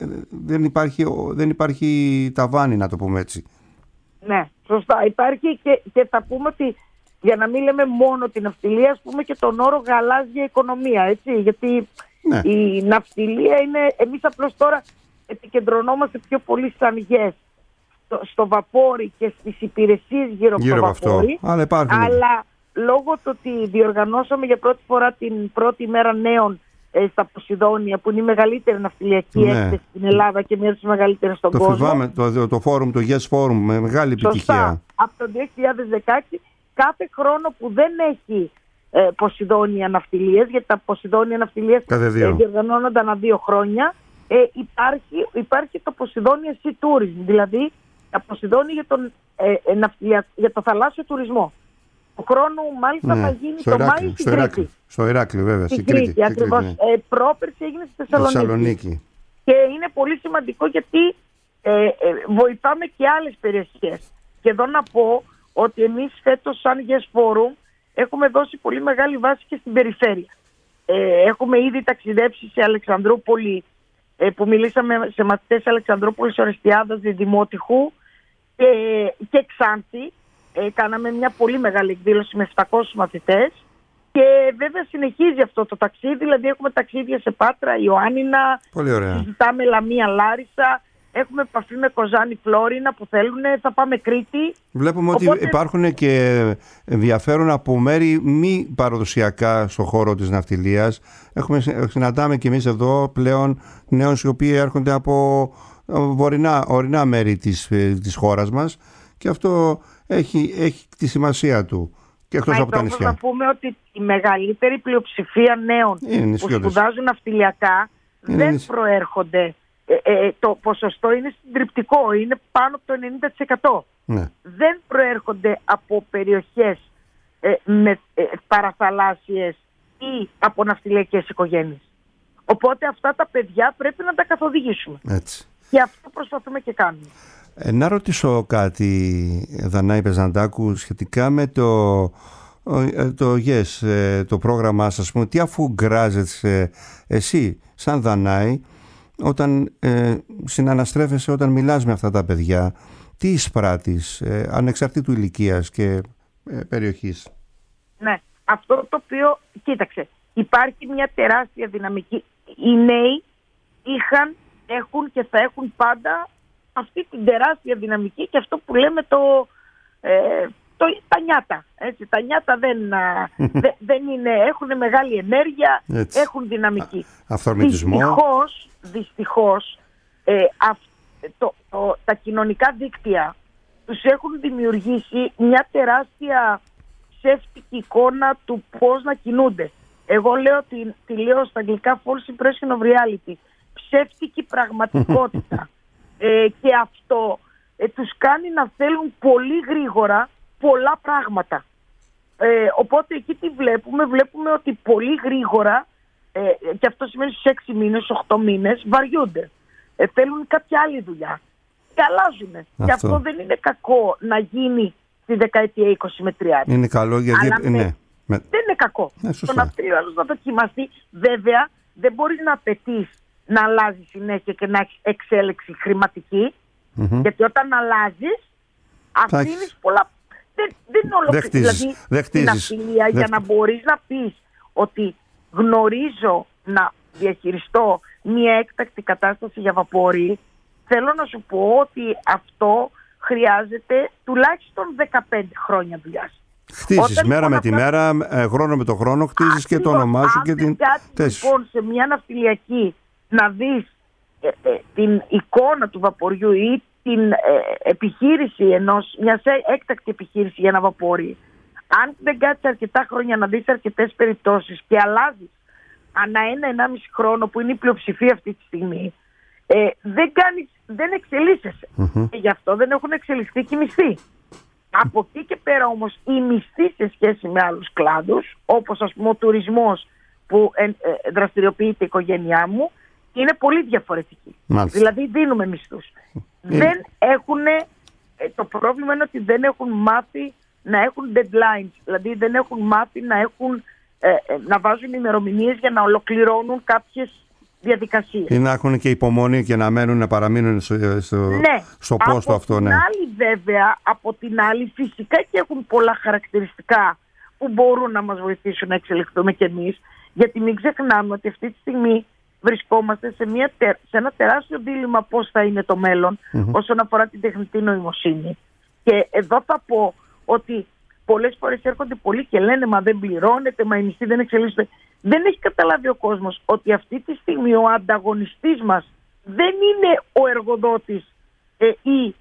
δεν υπάρχει, δεν υπάρχει ταβάνι, να το πούμε έτσι. Ναι, σωστά. Υπάρχει και, και θα πούμε ότι για να μην λέμε μόνο την ναυτιλία, ας πούμε και τον όρο γαλάζια οικονομία, έτσι, γιατί ναι. η ναυτιλία είναι, εμείς απλώς τώρα επικεντρωνόμαστε πιο πολύ σαν Yes στο, στο βαπόρι και στις υπηρεσίες γύρω, γύρω από το βαπόρι, αυτό. Αλλά, υπάρχουν. αλλά λόγω του ότι διοργανώσαμε για πρώτη φορά την πρώτη μέρα νέων ε, στα Ποσειδόνια, που είναι η μεγαλύτερη ναυτιλιακή ναι. έκθεση στην Ελλάδα και μία από τις μεγαλύτερες στον το κόσμο. Φοβάμαι, το, το φόρουμ, το Yes Forum, με μεγάλη επιτυχία. Σωστά. Από το δύο χιλιάδες δεκαέξι, κάθε χρόνο που δεν έχει ε, Ποσειδόνια ναυτιλίες, γιατί τα Ποσειδόνια ναυτιλίες ε, διοργανώνονταν ανά δύο χρόνια. Ε, υπάρχει, υπάρχει το Ποσειδόνια Sea Tourism, δηλαδή τα Ποσειδόνια για, τον, ε, ε, ναυτιλια, για το θαλάσσιο τουρισμό. Ο χρόνο μάλιστα ναι, θα γίνει το Μάη στην Κρήτη. Στο Ηράκλειο βέβαια, στην Κρήτη. Ακριβώς. Ναι. Ε, πρόπερση έγινε στη Θεσσαλονίκη. Θεσσαλονίκη. Και είναι πολύ σημαντικό γιατί ε, ε, βοηθάμε και άλλες περιοχές. Και εδώ να πω ότι εμείς φέτος σαν Yes Forum έχουμε δώσει πολύ μεγάλη βάση και στην περιφέρεια. Ε, έχουμε ήδη ταξιδέψει σε Αλεξανδρούπολη, ε, που μιλήσαμε σε μαθητές Αλεξανδρούπολης, Ορεστιάδας, Δημότυχου και, και Ξάνθη. Ε, κάναμε μια πολύ μεγάλη εκδήλωση με επτακόσιους μαθητές και βέβαια συνεχίζει αυτό το ταξίδι, δηλαδή έχουμε ταξίδια σε Πάτρα, Ιωάννηνα, συζητάμε Λαμία, Λάρισα, έχουμε επαφή με Κοζάνη, Φλόρινα που θέλουν, θα πάμε Κρήτη. Βλέπουμε Οπότε... ότι υπάρχουν και ενδιαφέρον από μέρη μη παραδοσιακά στον χώρο της ναυτιλίας. Έχουμε, συναντάμε και εμείς εδώ πλέον νέους οι οποίοι έρχονται από βορεινά, ορεινά μέρη της, της χώρας μας και αυτό έχει, έχει τη σημασία του και εκτός Μα από τα νησιά. Να πούμε ότι η μεγαλύτερη πλειοψηφία νέων που σπουδάζουν ναυτιλιακά είναι δεν νησί. προέρχονται. Ε, ε, το ποσοστό είναι συντριπτικό, είναι πάνω από το ενενήντα τοις εκατό. Ναι. Δεν προέρχονται από περιοχές ε, με ε, παραθαλάσσιες ή από ναυτιλιακές οικογένειες. Οπότε αυτά τα παιδιά πρέπει να τα καθοδηγήσουμε. Έτσι. Και αυτό προσπαθούμε και κάνουμε. Ε, να ρωτήσω κάτι, Δανάη Πεζαντάκου, σχετικά με το, το Yes, το πρόγραμμά σας. Τι αφού γκράζεσαι εσύ σαν Δανάη όταν ε, συναναστρέφεσαι, όταν μιλάς με αυτά τα παιδιά, τι εισπράττεις ε, ανεξαρτήτου ηλικίας και ε, περιοχής? Ναι, αυτό το οποίο, κοίταξε, υπάρχει μια τεράστια δυναμική. Οι νέοι είχαν, έχουν και θα έχουν πάντα αυτή την τεράστια δυναμική και αυτό που λέμε το, ε, το τα νιάτα. Έτσι. Τα νιάτα δεν, δε, δεν είναι, έχουν μεγάλη ενέργεια, έτσι. Έχουν δυναμική. Αυθορμητισμό. Δυστυχώς, δυστυχώς ε, αυ, το, το, τα κοινωνικά δίκτυα τους έχουν δημιουργήσει μια τεράστια ψεύτικη εικόνα του πώς να κινούνται. Εγώ λέω ότι τη λέω στα αγγλικά false impression of reality. Ψεύτικη πραγματικότητα. Ε, και αυτό ε, τους κάνει να θέλουν πολύ γρήγορα πολλά πράγματα. Ε, οπότε εκεί τι βλέπουμε, βλέπουμε ότι πολύ γρήγορα, ε, και αυτό σημαίνει στους έξι μήνες, στους οκτώ μήνες, βαριούνται. Ε, θέλουν κάποια άλλη δουλειά και αλλάζουν. Αυτό. Και αυτό δεν είναι κακό να γίνει στη δεκαετία είκοσι με τριάντα. Είναι καλό γιατί... Αλλά ναι. με... δεν είναι κακό. Ναι, το να πει άλλος να δοκιμαστεί. Βέβαια δεν μπορείς να απαιτείς να αλλάζει συνέχεια και να έχει εξέλιξη χρηματική, mm-hmm. γιατί όταν αλλάζεις αφήνεις πολλά. Δεν, δεν είναι ολοκληρή. Δηλαδή στην ναυτιλία για να μπορείς να πεις ότι γνωρίζω να διαχειριστώ μια έκτακτη κατάσταση για βαπόρι, θέλω να σου πω ότι αυτό χρειάζεται τουλάχιστον δεκαπέντε χρόνια δουλειάς. Χτίζεις μέρα με τη μέρα, χρόνο με το χρόνο, χτίζεις και το όνομά σου και την θέση. Λοιπόν, σε μια ναυτιλιακή να δεις ε, ε, την εικόνα του βαποριού ή την ε, επιχείρηση ενός, μιας έκτακτη επιχείρηση για ένα βαπόρι, αν δεν κάτσεις αρκετά χρόνια να δεις αρκετές περιπτώσεις και αλλάζεις ανά ένα-ενάμιση χρόνο που είναι η πλειοψηφία αυτή τη στιγμή, ε, δεν, κάνεις, δεν εξελίσσεσαι. Mm-hmm. Και γι' αυτό δεν έχουν εξελιχθεί και οι μισθοί. Από εκεί και πέρα όμως οι μισθοί σε σχέση με άλλους κλάδους, όπως ας πούμε ο τουρισμός που ε, ε, δραστηριοποιείται η οικογένειά μου, είναι πολύ διαφορετική. Μάλιστα. Δηλαδή δίνουμε μισθούς. Mm. Δεν έχουν, το πρόβλημα είναι ότι δεν έχουν μάθει να έχουν deadlines. Δηλαδή δεν έχουν μάθει να, έχουν, ε, να βάζουν ημερομηνίες για να ολοκληρώνουν κάποιες διαδικασίες. Ή να έχουν και υπομονή και να μένουν, να παραμείνουν στο, στο, ναι. στο πόστο αυτό. Ναι. Από την άλλη βέβαια, από την άλλη φυσικά και έχουν πολλά χαρακτηριστικά που μπορούν να μας βοηθήσουν να εξελιχθούμε κι εμείς. Γιατί μην ξεχνάμε ότι αυτή τη στιγμή βρισκόμαστε σε, μια, σε ένα τεράστιο δίλημμα πώς θα είναι το μέλλον mm-hmm. όσον αφορά την τεχνητή νοημοσύνη. Και εδώ θα πω ότι πολλές φορές έρχονται πολλοί και λένε μα δεν πληρώνεται, μα οι μισθοί δεν εξελίσσονται. Δεν έχει καταλάβει ο κόσμος ότι αυτή τη στιγμή ο ανταγωνιστής μας δεν είναι ο εργοδότης ε, ή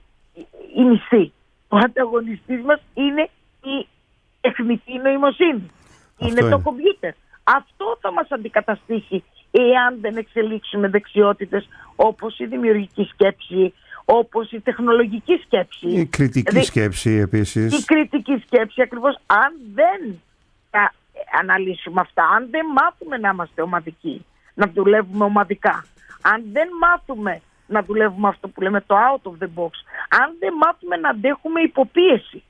η μισθή. Ο ανταγωνιστής μας είναι η τεχνητή νοημοσύνη. είναι, είναι το κομπιούτερ. Αυτό θα μας αντικαταστήσει εάν δεν εξελίξουμε δεξιότητες όπως η δημιουργική σκέψη, όπως η τεχνολογική σκέψη. Η κριτική δηλαδή, σκέψη επίσης. Η κριτική σκέψη ακριβώς. Αν δεν τα αναλύσουμε αυτά, αν δεν μάθουμε να είμαστε ομαδικοί, να δουλεύουμε ομαδικά, αν δεν μάθουμε να δουλεύουμε αυτό που λέμε το out of the box, αν δεν μάθουμε να αντέχουμε υποπίεση,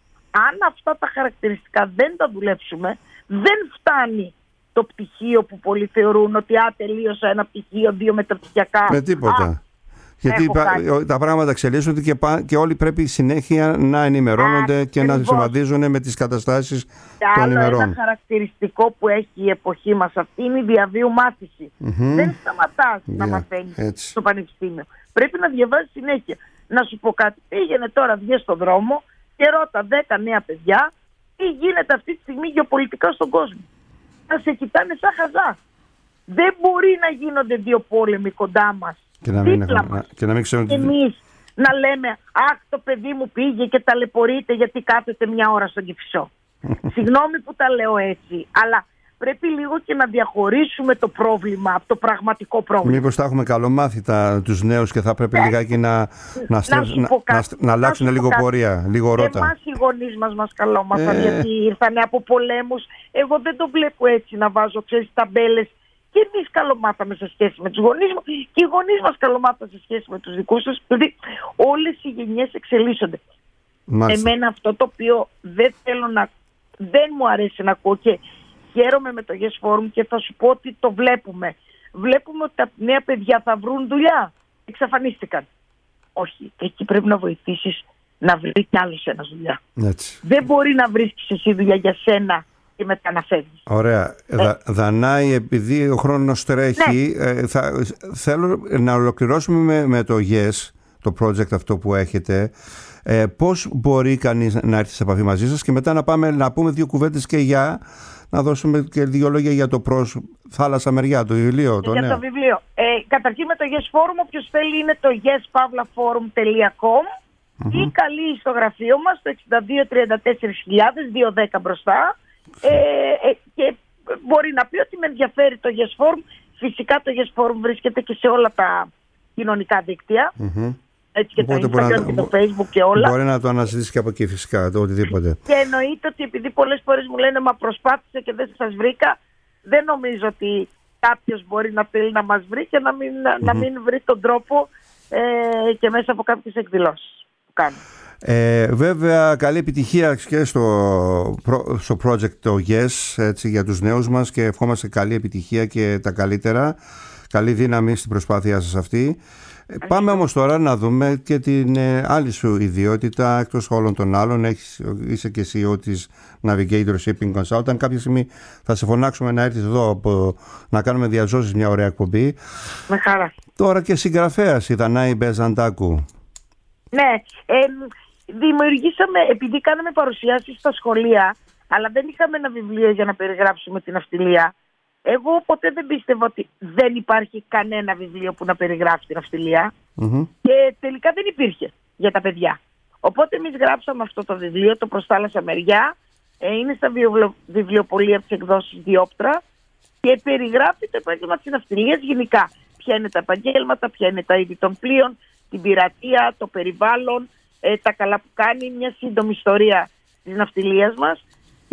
αν αυτά τα χαρακτηριστικά δεν τα δουλέψουμε, δεν φτάνει το πτυχίο που πολλοί θεωρούν ότι α, τελείωσα ένα πτυχίο, δύο μεταπτυχιακά. Με τίποτα. Α, γιατί τα πράγματα εξελίσσονται και, πά, και όλοι πρέπει συνέχεια να ενημερώνονται α, και ακριβώς. να συμβαδίζουν με τις καταστάσεις και των ημερών. Ένα χαρακτηριστικό που έχει η εποχή μας αυτή είναι η διαβίου μάθηση. Mm-hmm. Δεν σταματάς yeah, να μαθαίνεις έτσι. Στο πανεπιστήμιο. Πρέπει να διαβάζεις συνέχεια. Να σου πω κάτι, πήγαινε τώρα, βγες στον δρόμο και ρώτα δέκα νέα παιδιά τι γίνεται αυτή τη στιγμή γεωπολιτικά στον κόσμο. Να σε κοιτάνε σαν χαζά. Δεν μπορεί να γίνονται δύο πόλεμοι κοντά μας. Και να μην, έχουμε, και να μην ξέρουν τι... Εμείς να λέμε αχ, το παιδί μου πήγε και ταλαιπωρείται γιατί κάθεται μια ώρα στον Κηφισό. Συγγνώμη που τα λέω έτσι, αλλά πρέπει λίγο και να διαχωρίσουμε το πρόβλημα από το πραγματικό πρόβλημα. Μήπως θα έχουμε καλομάθητα τους νέους και θα πρέπει ε, λιγάκι να, να, να, να, να, να αλλάξουν να λίγο πορεία, λίγο ρότα. Εμάς οι γονείς μας μας καλόμαθαν ε. γιατί ήρθανε από πολέμους. Εγώ δεν το βλέπω έτσι να βάζω, ξέρεις, ταμπέλες. Και εμείς καλομάθαμε σε σχέση με τους γονείς μου και οι γονείς μας καλομάθαν σε σχέση με τους δικούς τους. Δηλαδή όλες οι γενιές εξελίσσονται. Μάλιστα. Εμένα αυτό το οποίο δεν θέλω να, δεν μου αρέσει να ακούω και χαίρομαι με το Yes Forum και θα σου πω ότι το βλέπουμε. Βλέπουμε ότι τα νέα παιδιά θα βρουν δουλειά. Εξαφανίστηκαν. Όχι, εκεί πρέπει να βοηθήσεις να βρει κι άλλος ένας δουλειά. Έτσι. Δεν μπορεί να βρίσκεις εσύ δουλειά για σένα και μετά να φεύγεις. Ωραία. Ε. Δα, Δανάη, επειδή ο χρόνος τρέχει, ναι. ε, θα, θέλω να ολοκληρώσουμε με, με το Yes, το project αυτό που έχετε. Ε, πώς μπορεί κανείς να έρθει σε επαφή μαζί σας και μετά να πάμε να πούμε δύο κουβέντες και για να δώσουμε και δύο λόγια για το προς Θάλασσα Μεριά, το βιβλίο. Το για νέο. το βιβλίο. Ε, καταρχήν με το Yes Forum, όποιος θέλει είναι το yes pavla forum τελεία com mm-hmm. ή καλεί στο γραφείο μας το εξήντα δύο τριάντα τέσσερα χιλιάδες διακόσια δέκα μπροστά ε, ε, και μπορεί να πει ότι με ενδιαφέρει το Yes Forum. Φυσικά το Yes Forum βρίσκεται και σε όλα τα κοινωνικά δίκτυα. Mm-hmm. Έτσι και οπότε το Instagram να, και το Facebook και όλα. Μπορεί να το αναζητήσει και από εκεί φυσικά, το οτιδήποτε. Και εννοείται ότι επειδή πολλές φορές μου λένε μα προσπάθησε και δεν σας βρήκα, δεν νομίζω ότι κάποιος μπορεί να θέλει να μας βρει και να μην, mm-hmm. να μην βρει τον τρόπο ε, και μέσα από κάποιες εκδηλώσεις που κάνει. Ε, βέβαια καλή επιτυχία και στο, στο project το Yes, έτσι, για τους νέους μας και ευχόμαστε καλή επιτυχία και τα καλύτερα. Καλή δύναμη στην προσπάθειά σας αυτή. Πάμε όμως τώρα να δούμε και την ε, άλλη σου ιδιότητα εκτός όλων των άλλων. Έχεις, είσαι και σι ι ο της Navigator Shipping Consultant. Κάποια στιγμή θα σε φωνάξουμε να έρθεις εδώ από, να κάνουμε διαζώσεις, μια ωραία εκπομπή. Με χαρά. Τώρα και συγγραφέας η Δανάη Μπεζαντάκου. Ναι, ε, δημιουργήσαμε, επειδή κάναμε παρουσιάσεις στα σχολεία, αλλά δεν είχαμε ένα βιβλίο για να περιγράψουμε την ναυτιλία. Εγώ ποτέ δεν πίστευα ότι δεν υπάρχει κανένα βιβλίο που να περιγράφει την ναυτιλία mm-hmm. και τελικά δεν υπήρχε για τα παιδιά. Οπότε εμείς γράψαμε αυτό το βιβλίο, το «Προς Θάλασσα Μεριά», ε, είναι στα βιβλιο, βιβλιοπωλεία από τις εκδόσεις Διόπτρα και περιγράφει το επάγγελμα της ναυτιλίας γενικά. Ποια είναι τα επαγγέλματα, ποια είναι τα είδη των πλοίων, την πειρατεία, το περιβάλλον, ε, τα καλά που κάνει, μια σύντομη ιστορία της ναυτιλίας μας και...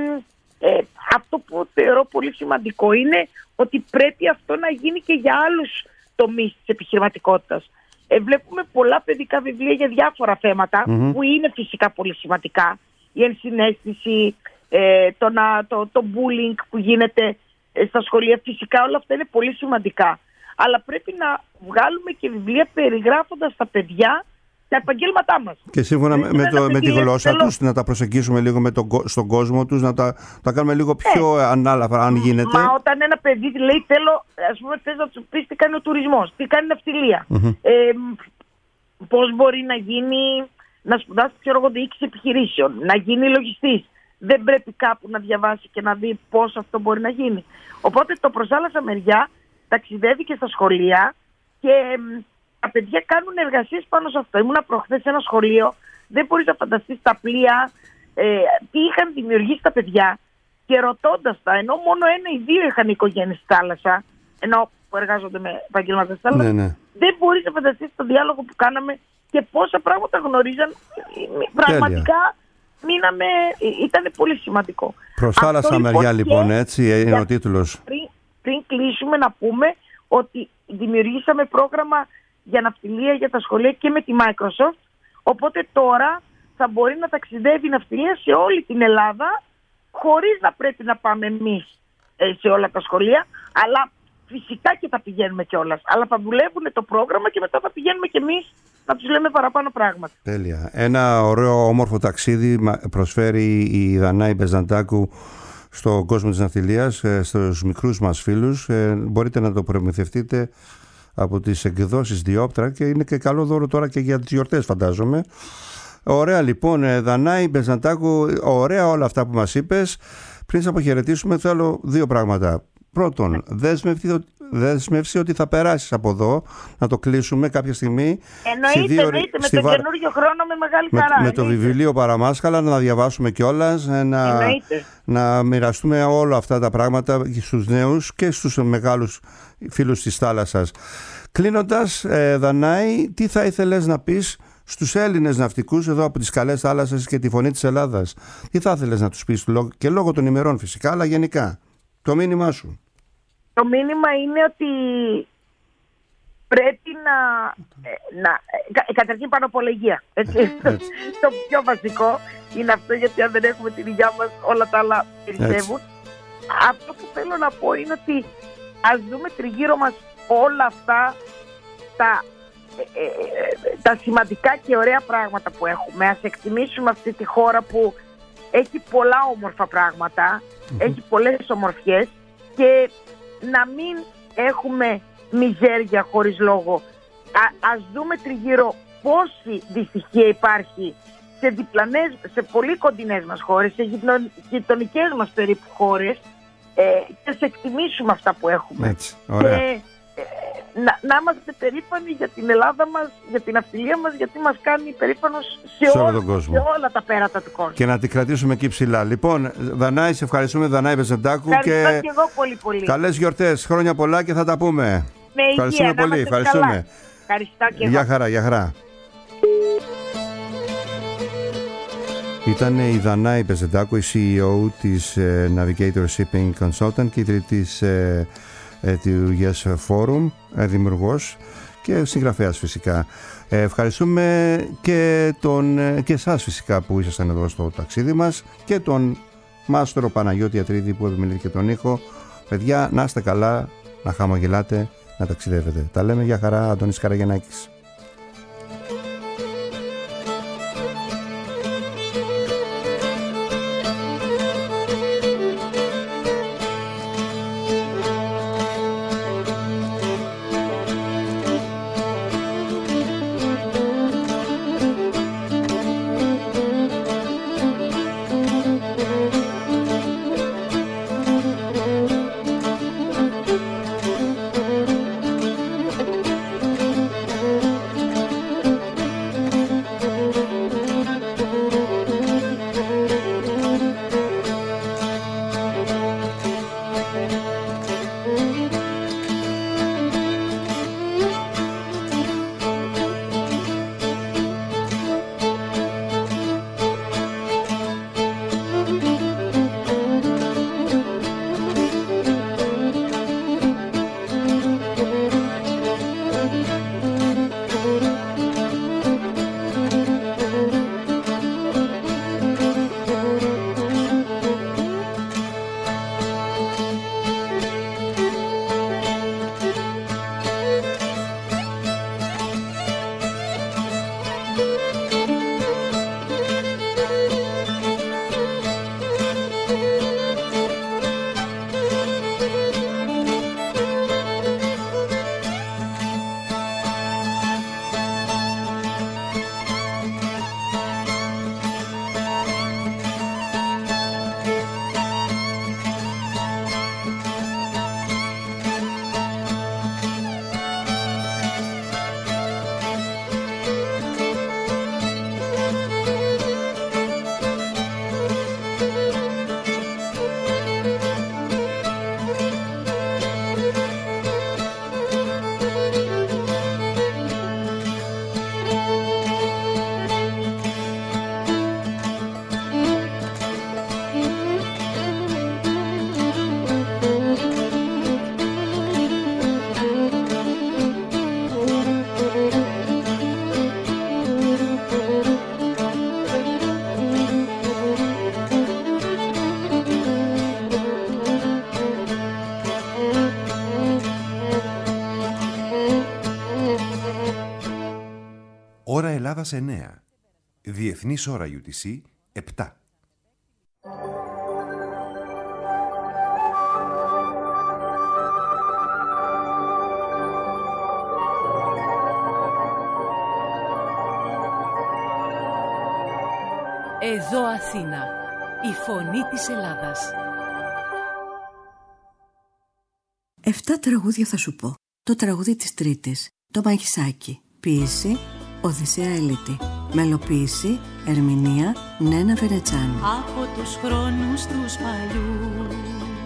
Ε, αυτό που θεωρώ πολύ σημαντικό είναι ότι πρέπει αυτό να γίνει και για άλλους τομείς της επιχειρηματικότητας. Ε, βλέπουμε πολλά παιδικά βιβλία για διάφορα θέματα mm-hmm. που είναι φυσικά πολύ σημαντικά. Η ενσυναίσθηση, ε, το, να, το, το bullying που γίνεται ε, στα σχολεία, φυσικά όλα αυτά είναι πολύ σημαντικά. Αλλά πρέπει να βγάλουμε και βιβλία περιγράφοντας τα παιδιά τα επαγγέλματά μας. Και σύμφωνα με, με, το, με τη γλώσσα θέλω... τους να τα προσεγγίσουμε λίγο με το, στον κόσμο τους, να τα, τα κάνουμε λίγο πιο ε, ανάλαφρα αν γίνεται. Μα όταν ένα παιδί λέει θέλω, ας πούμε, θες να του πεις τι κάνει ο τουρισμός, τι κάνει η ναυτιλία, mm-hmm. ε, πώς μπορεί να γίνει, να σπουδάσει ξέρω εγώ διοίκηση επιχειρήσεων, να γίνει λογιστής. Δεν πρέπει κάπου να διαβάσει και να δει πώς αυτό μπορεί να γίνει. Οπότε το «Προς Θάλασσα Μεριά» ταξιδεύει και στα σχολεία και τα παιδιά κάνουν εργασίες πάνω σε αυτό. Ήμουνα προχθές σε ένα σχολείο, δεν μπορείς να φανταστείς τα πλοία, ε, τι είχαν δημιουργήσει τα παιδιά. και ρωτώντας τα, ενώ μόνο ένα ή δύο είχαν οικογένειες στη θάλασσα, ενώ που εργάζονται με επαγγελματίες στη θάλασσα, ναι, ναι. δεν μπορείς να φανταστείς το διάλογο που κάναμε και πόσα πράγματα γνωρίζαν. Πραγματικά μείναμε, ήταν πολύ σημαντικό. Προς θάλασσα μεριά λοιπόν, έτσι είναι ο τίτλος. Πριν, πριν κλείσουμε να πούμε ότι δημιουργήσαμε πρόγραμμα για ναυτιλία για τα σχολεία και με τη Microsoft, οπότε τώρα θα μπορεί να ταξιδεύει η ναυτιλία σε όλη την Ελλάδα χωρίς να πρέπει να πάμε εμείς σε όλα τα σχολεία, αλλά φυσικά και θα πηγαίνουμε κιόλας. Αλλά θα δουλεύουν το πρόγραμμα και μετά θα πηγαίνουμε κι εμείς να τους λέμε παραπάνω πράγματα. Τέλεια. Ένα ωραίο όμορφο ταξίδι προσφέρει η Δανάη Μπεζαντάκου στον κόσμο της ναυτιλίας, στους μικρούς μας φίλους. Μπορείτε να το προμηθευτείτε από τις εκδόσεις Διόπτρα και είναι και καλό δώρο τώρα και για τις γιορτές, φαντάζομαι. Ωραία λοιπόν, Δανάη Μπεζαντάκου, ωραία όλα αυτά που μας είπες. Πριν σε αποχαιρετήσουμε θέλω δύο πράγματα. Πρώτον, δέσμευση, δέσμευση ότι θα περάσεις από εδώ, να το κλείσουμε κάποια στιγμή. Εννοείται, δύο, εννοείται με τον βα... καινούριο χρόνο με μεγάλη χαρά. Με, με το βιβλίο Παραμάσκαλα να διαβάσουμε κιόλας, να, να μοιραστούμε όλα αυτά τα πράγματα στους νέους και στους μεγάλους φίλους της θάλασσας. Κλείνοντας, ε, Δανάη, τι θα ήθελες να πεις στους Έλληνες ναυτικούς εδώ από τις καλές θάλασσες και τη Φωνή της Ελλάδας? Τι θα ήθελες να τους πεις και λόγω των ημερών φυσικά, αλλά γενικά? Το μήνυμά σου. Το μήνυμα είναι ότι πρέπει να... να καταρχήν πάνω από υγεία. Έτσι. Έτσι. Το πιο βασικό είναι αυτό, γιατί αν δεν έχουμε την υγεία μας όλα τα άλλα περισσεύουν. Αυτό που θέλω να πω είναι ότι ας δούμε τριγύρω μας όλα αυτά τα, ε, ε, τα σημαντικά και ωραία πράγματα που έχουμε. Ας εκτιμήσουμε αυτή τη χώρα που έχει πολλά όμορφα πράγματα, mm-hmm. έχει πολλές ομορφιές και να μην έχουμε μιζέρια χωρίς λόγο. Α, ας δούμε τριγύρω πόση δυστυχία υπάρχει σε διπλανές, σε πολύ κοντινές μας χώρες, σε γειτονικές μας περίπου χώρες, ε, και σε εκτιμήσουμε αυτά που έχουμε. Έτσι, ωραία. Και, ε, να, να είμαστε περήφανοι για την Ελλάδα μας, για την ναυτιλία μας, γιατί μας κάνει περήφανος σε, σε, όλα, τον κόσμο. σε όλα τα πέρατα του κόσμου. Και να την κρατήσουμε εκεί ψηλά. Λοιπόν, Δανάη, σε ευχαριστούμε, Δανάη Μπεζαντάκου. Ευχαριστώ και, και εγώ πολύ πολύ. Καλές γιορτές, χρόνια πολλά και θα τα πούμε. Με ευχαριστούμε υγεία, πολύ. Ευχαριστούμε. Ευχαριστώ και γεια εγώ. χαρά, γεια χαρά. Ήταν η Δανάη Μπεζαντάκου, η σι ι ο της uh, Navigator Shipping Consultant και ιδρυτής uh, uh, του Yes Forum, uh, δημιουργός και συγγραφέας φυσικά. Ε, ευχαριστούμε και, τον, και εσάς φυσικά που ήσασταν εδώ στο ταξίδι μας και τον Μάστορο Παναγιώτη Ατρίδη που επιμελήθηκε τον ήχο. Παιδιά, να είστε καλά, να χαμογελάτε, να ταξιδεύετε. Τα λέμε, για χαρά, Αντώνης Καραγεννάκης. Ώρα Ελλάδας εννέα. Διεθνής ώρα γιου τι σι επτά. Εδώ Αθήνα, η φωνή της Ελλάδας. Εφτά τραγούδια θα σου πω. Το τραγούδι της Τρίτης, το Μαγισάκι. Ποίηση, Οδυσσέα Ελίτη. Μελοποίηση, ερμηνεία, Νένα Βενετσάνου. Από τους χρόνους τους παλιούς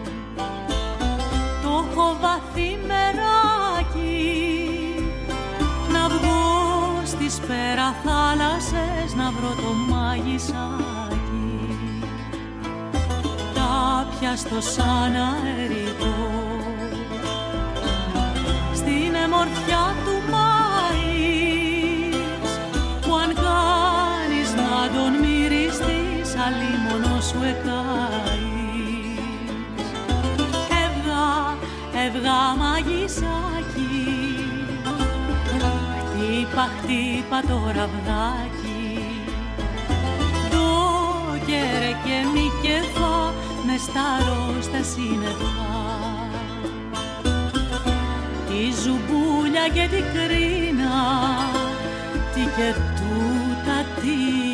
το έχω βαθύ μεράκι, να βγω στις πέρα θάλασσες να βρω το μάγισσάκι. Τα πιαστώ σαν αερικό στην εμορφιά του Μάης, που αν κάνεις να τον μυριστείς αλίμονο σου εκάεις. Έβγα, έβγα μαγισσάκι, χτύπα, χτύπα το ραβδάκι, το κέρε και μη κεφά μες στα ρόστα σύννεφα. Τη ζουμπούλια και την κρίνα, τι και τούτα τι